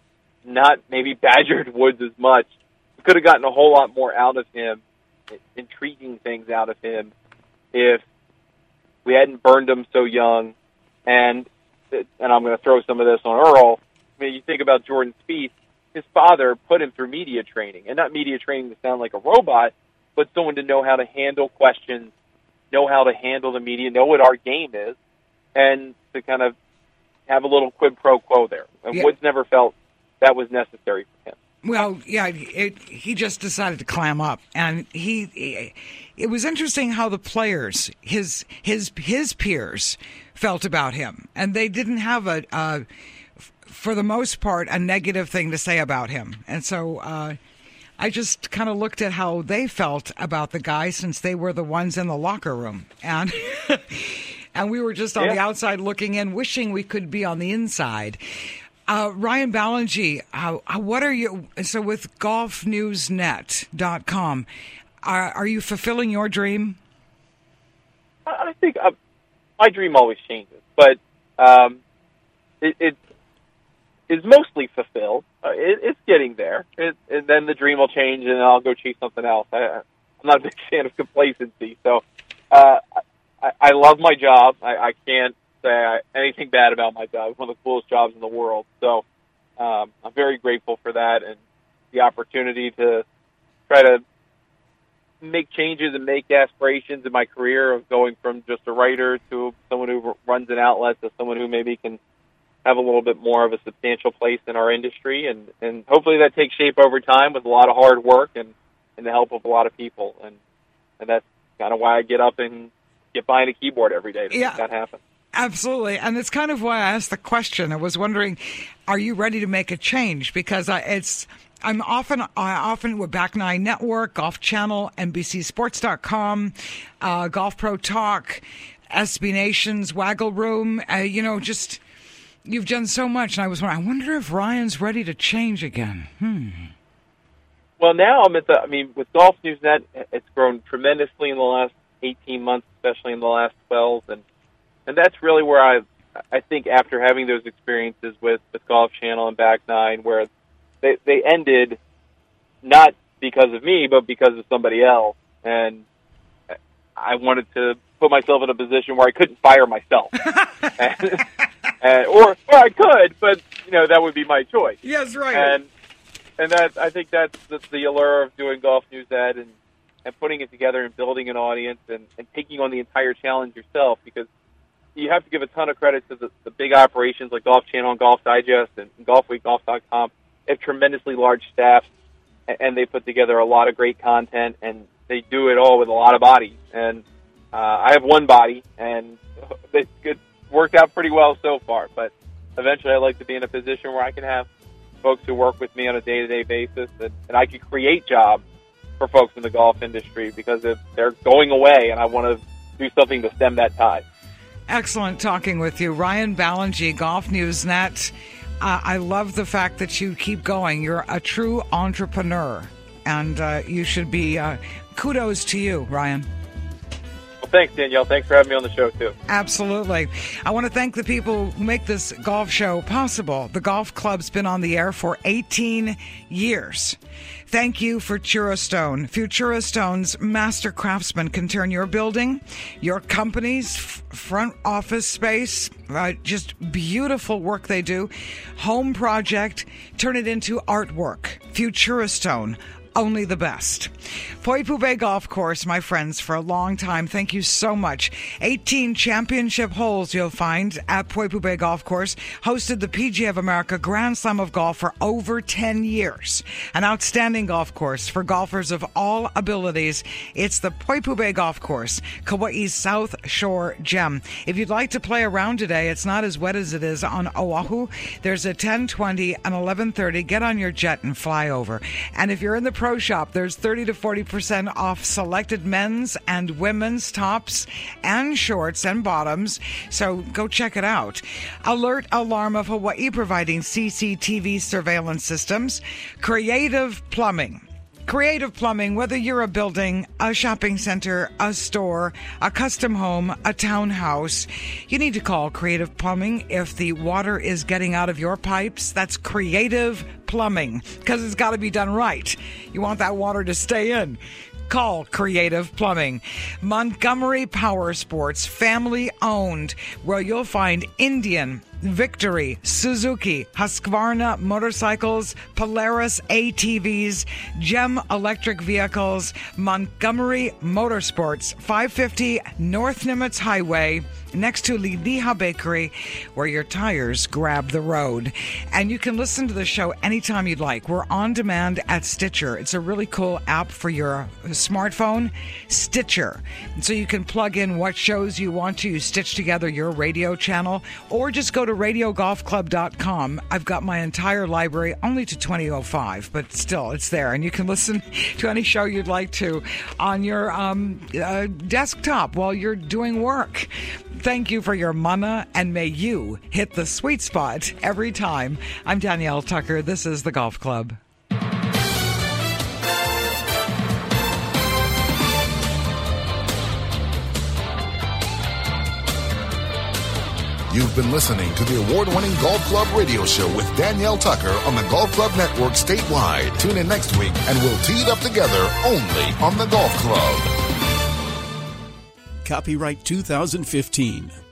not maybe badgered Woods as much. We could have gotten a whole lot more out of him, intriguing things out of him, if we hadn't burned him so young. And and I'm going to throw some of this on Earl. I mean, you think about Jordan Spieth, his father put him through media training, and not media training to sound like a robot, but someone to know how to handle questions, know how to handle the media, know what our game is, and to kind of have a little quid pro quo there. And yeah. Woods never felt that was necessary for him. Well, yeah, it, he just decided to clam up, and he, he. It was interesting how the players, his his his peers, felt about him, and they didn't have a, uh, for the most part, a negative thing to say about him. And so uh, I just kind of looked at how they felt about the guy since they were the ones in the locker room. And and we were just on yeah. the outside looking in, wishing we could be on the inside. Uh, Ryan Ballengee, uh, what are you, so with golf news net dot com, are, are you fulfilling your dream? I think uh, my dream always changes, but um, it, it is mostly fulfilled. Uh, it, it's getting there, it, and then the dream will change, and I'll go chase something else. I, I'm not a big fan of complacency, so uh, I, I love my job. I, I can't say anything bad about my job. It's one of the coolest jobs in the world, so um, I'm very grateful for that and the opportunity to try to make changes and make aspirations in my career of going from just a writer to someone who runs an outlet to someone who maybe can have a little bit more of a substantial place in our industry. And, and hopefully that takes shape over time with a lot of hard work and, and the help of a lot of people. And, and that's kind of why I get up and get behind a keyboard every day to yeah. make that happen. Absolutely. And it's kind of why I asked the question. I was wondering, are you ready to make a change? Because I, it's, I'm often, I often with Back Nine Network, Golf Channel, N B C Sports dot com, uh, Golf Pro Talk, S B Nation's Waggle Room, uh, you know, just, you've done so much. And I was wondering, I wonder if Ryan's ready to change again. Hmm. Well, now I'm at the, I mean, with Golf News Net, it's grown tremendously in the last eighteen months, especially in the last twelve. And, and that's really where I, I think after having those experiences with, with Golf Channel and Back Nine, where They they ended not because of me, but because of somebody else. And I wanted to put myself in a position where I couldn't fire myself. and, and, or, or I could, but, you know, that would be my choice. Yes, right. And and that I think that's, that's the allure of doing Golf News Ed and, and putting it together and building an audience and, and taking on the entire challenge yourself, because you have to give a ton of credit to the, the big operations like Golf Channel and Golf Digest and Golf Week, Golf dot com. They have tremendously large staffs, and they put together a lot of great content, and they do it all with a lot of bodies. And uh, I have one body, and it worked out pretty well so far. But eventually I'd like to be in a position where I can have folks who work with me on a day-to-day basis, and, and I can create jobs for folks in the golf industry, because if they're going away, and I want to do something to stem that tide. Excellent talking with you. Ryan Ballengee, Golf News Net. Uh, I love the fact that you keep going. You're a true entrepreneur, and uh, you should be, uh, kudos to you, Ryan. Well, thanks, Danielle. Thanks for having me on the show, too. Absolutely. I want to thank the people who make this golf show possible. The Golf Club's been on the air for eighteen years. Thank you, Futura Stone. Futura Stone's master craftsmen can turn your building, your company's f- front office space, uh, just beautiful work they do, home project, turn it into artwork. Futura Stone. Only the best. Poipu Bay Golf Course, my friends, for a long time. Thank you so much. eighteen championship holes you'll find at Poipu Bay Golf Course. Hosted the P G A of America Grand Slam of Golf for over ten years. An outstanding golf course for golfers of all abilities. It's the Poipu Bay Golf Course, Kauai's South Shore gem. If you'd like to play around today, it's not as wet as it is on Oahu. There's a ten twenty and eleven thirty. Get on your jet and fly over. And if you're in the Pro Shop, there's thirty to forty percent off selected men's and women's tops and shorts and bottoms. So go check it out. Alert Alarm of Hawaii, providing C C T V surveillance systems. Creative Plumbing. Creative Plumbing, whether you're a building, a shopping center, a store, a custom home, a townhouse, you need to call Creative Plumbing if the water is getting out of your pipes. That's Creative Plumbing, because it's got to be done right. You want that water to stay in. Call Creative Plumbing. Montgomery Power Sports, family owned, where you'll find Indian, Victory, Suzuki, Husqvarna motorcycles, Polaris A T Vs, Gem electric vehicles, Montgomery Motorsports, five fifty North Nimitz Highway, next to Liliha Bakery, where your tires grab the road. And you can listen to the show anytime you'd like. We're on demand at Stitcher. It's a really cool app for your smartphone, Stitcher. And so you can plug in what shows you want to. You stitch together your radio channel, or just go to to radio golf club dot com. I've got my entire library, only to twenty oh five, but still, it's there. And you can listen to any show you'd like to on your um, uh, desktop while you're doing work. Thank you for your mana, and may you hit the sweet spot every time. I'm Danielle Tucker. This is The Golf Club. You've been listening to the award-winning Golf Club radio show with Danielle Tucker on the Golf Club Network statewide. Tune in next week and we'll tee it up together only on the Golf Club. Copyright two thousand fifteen.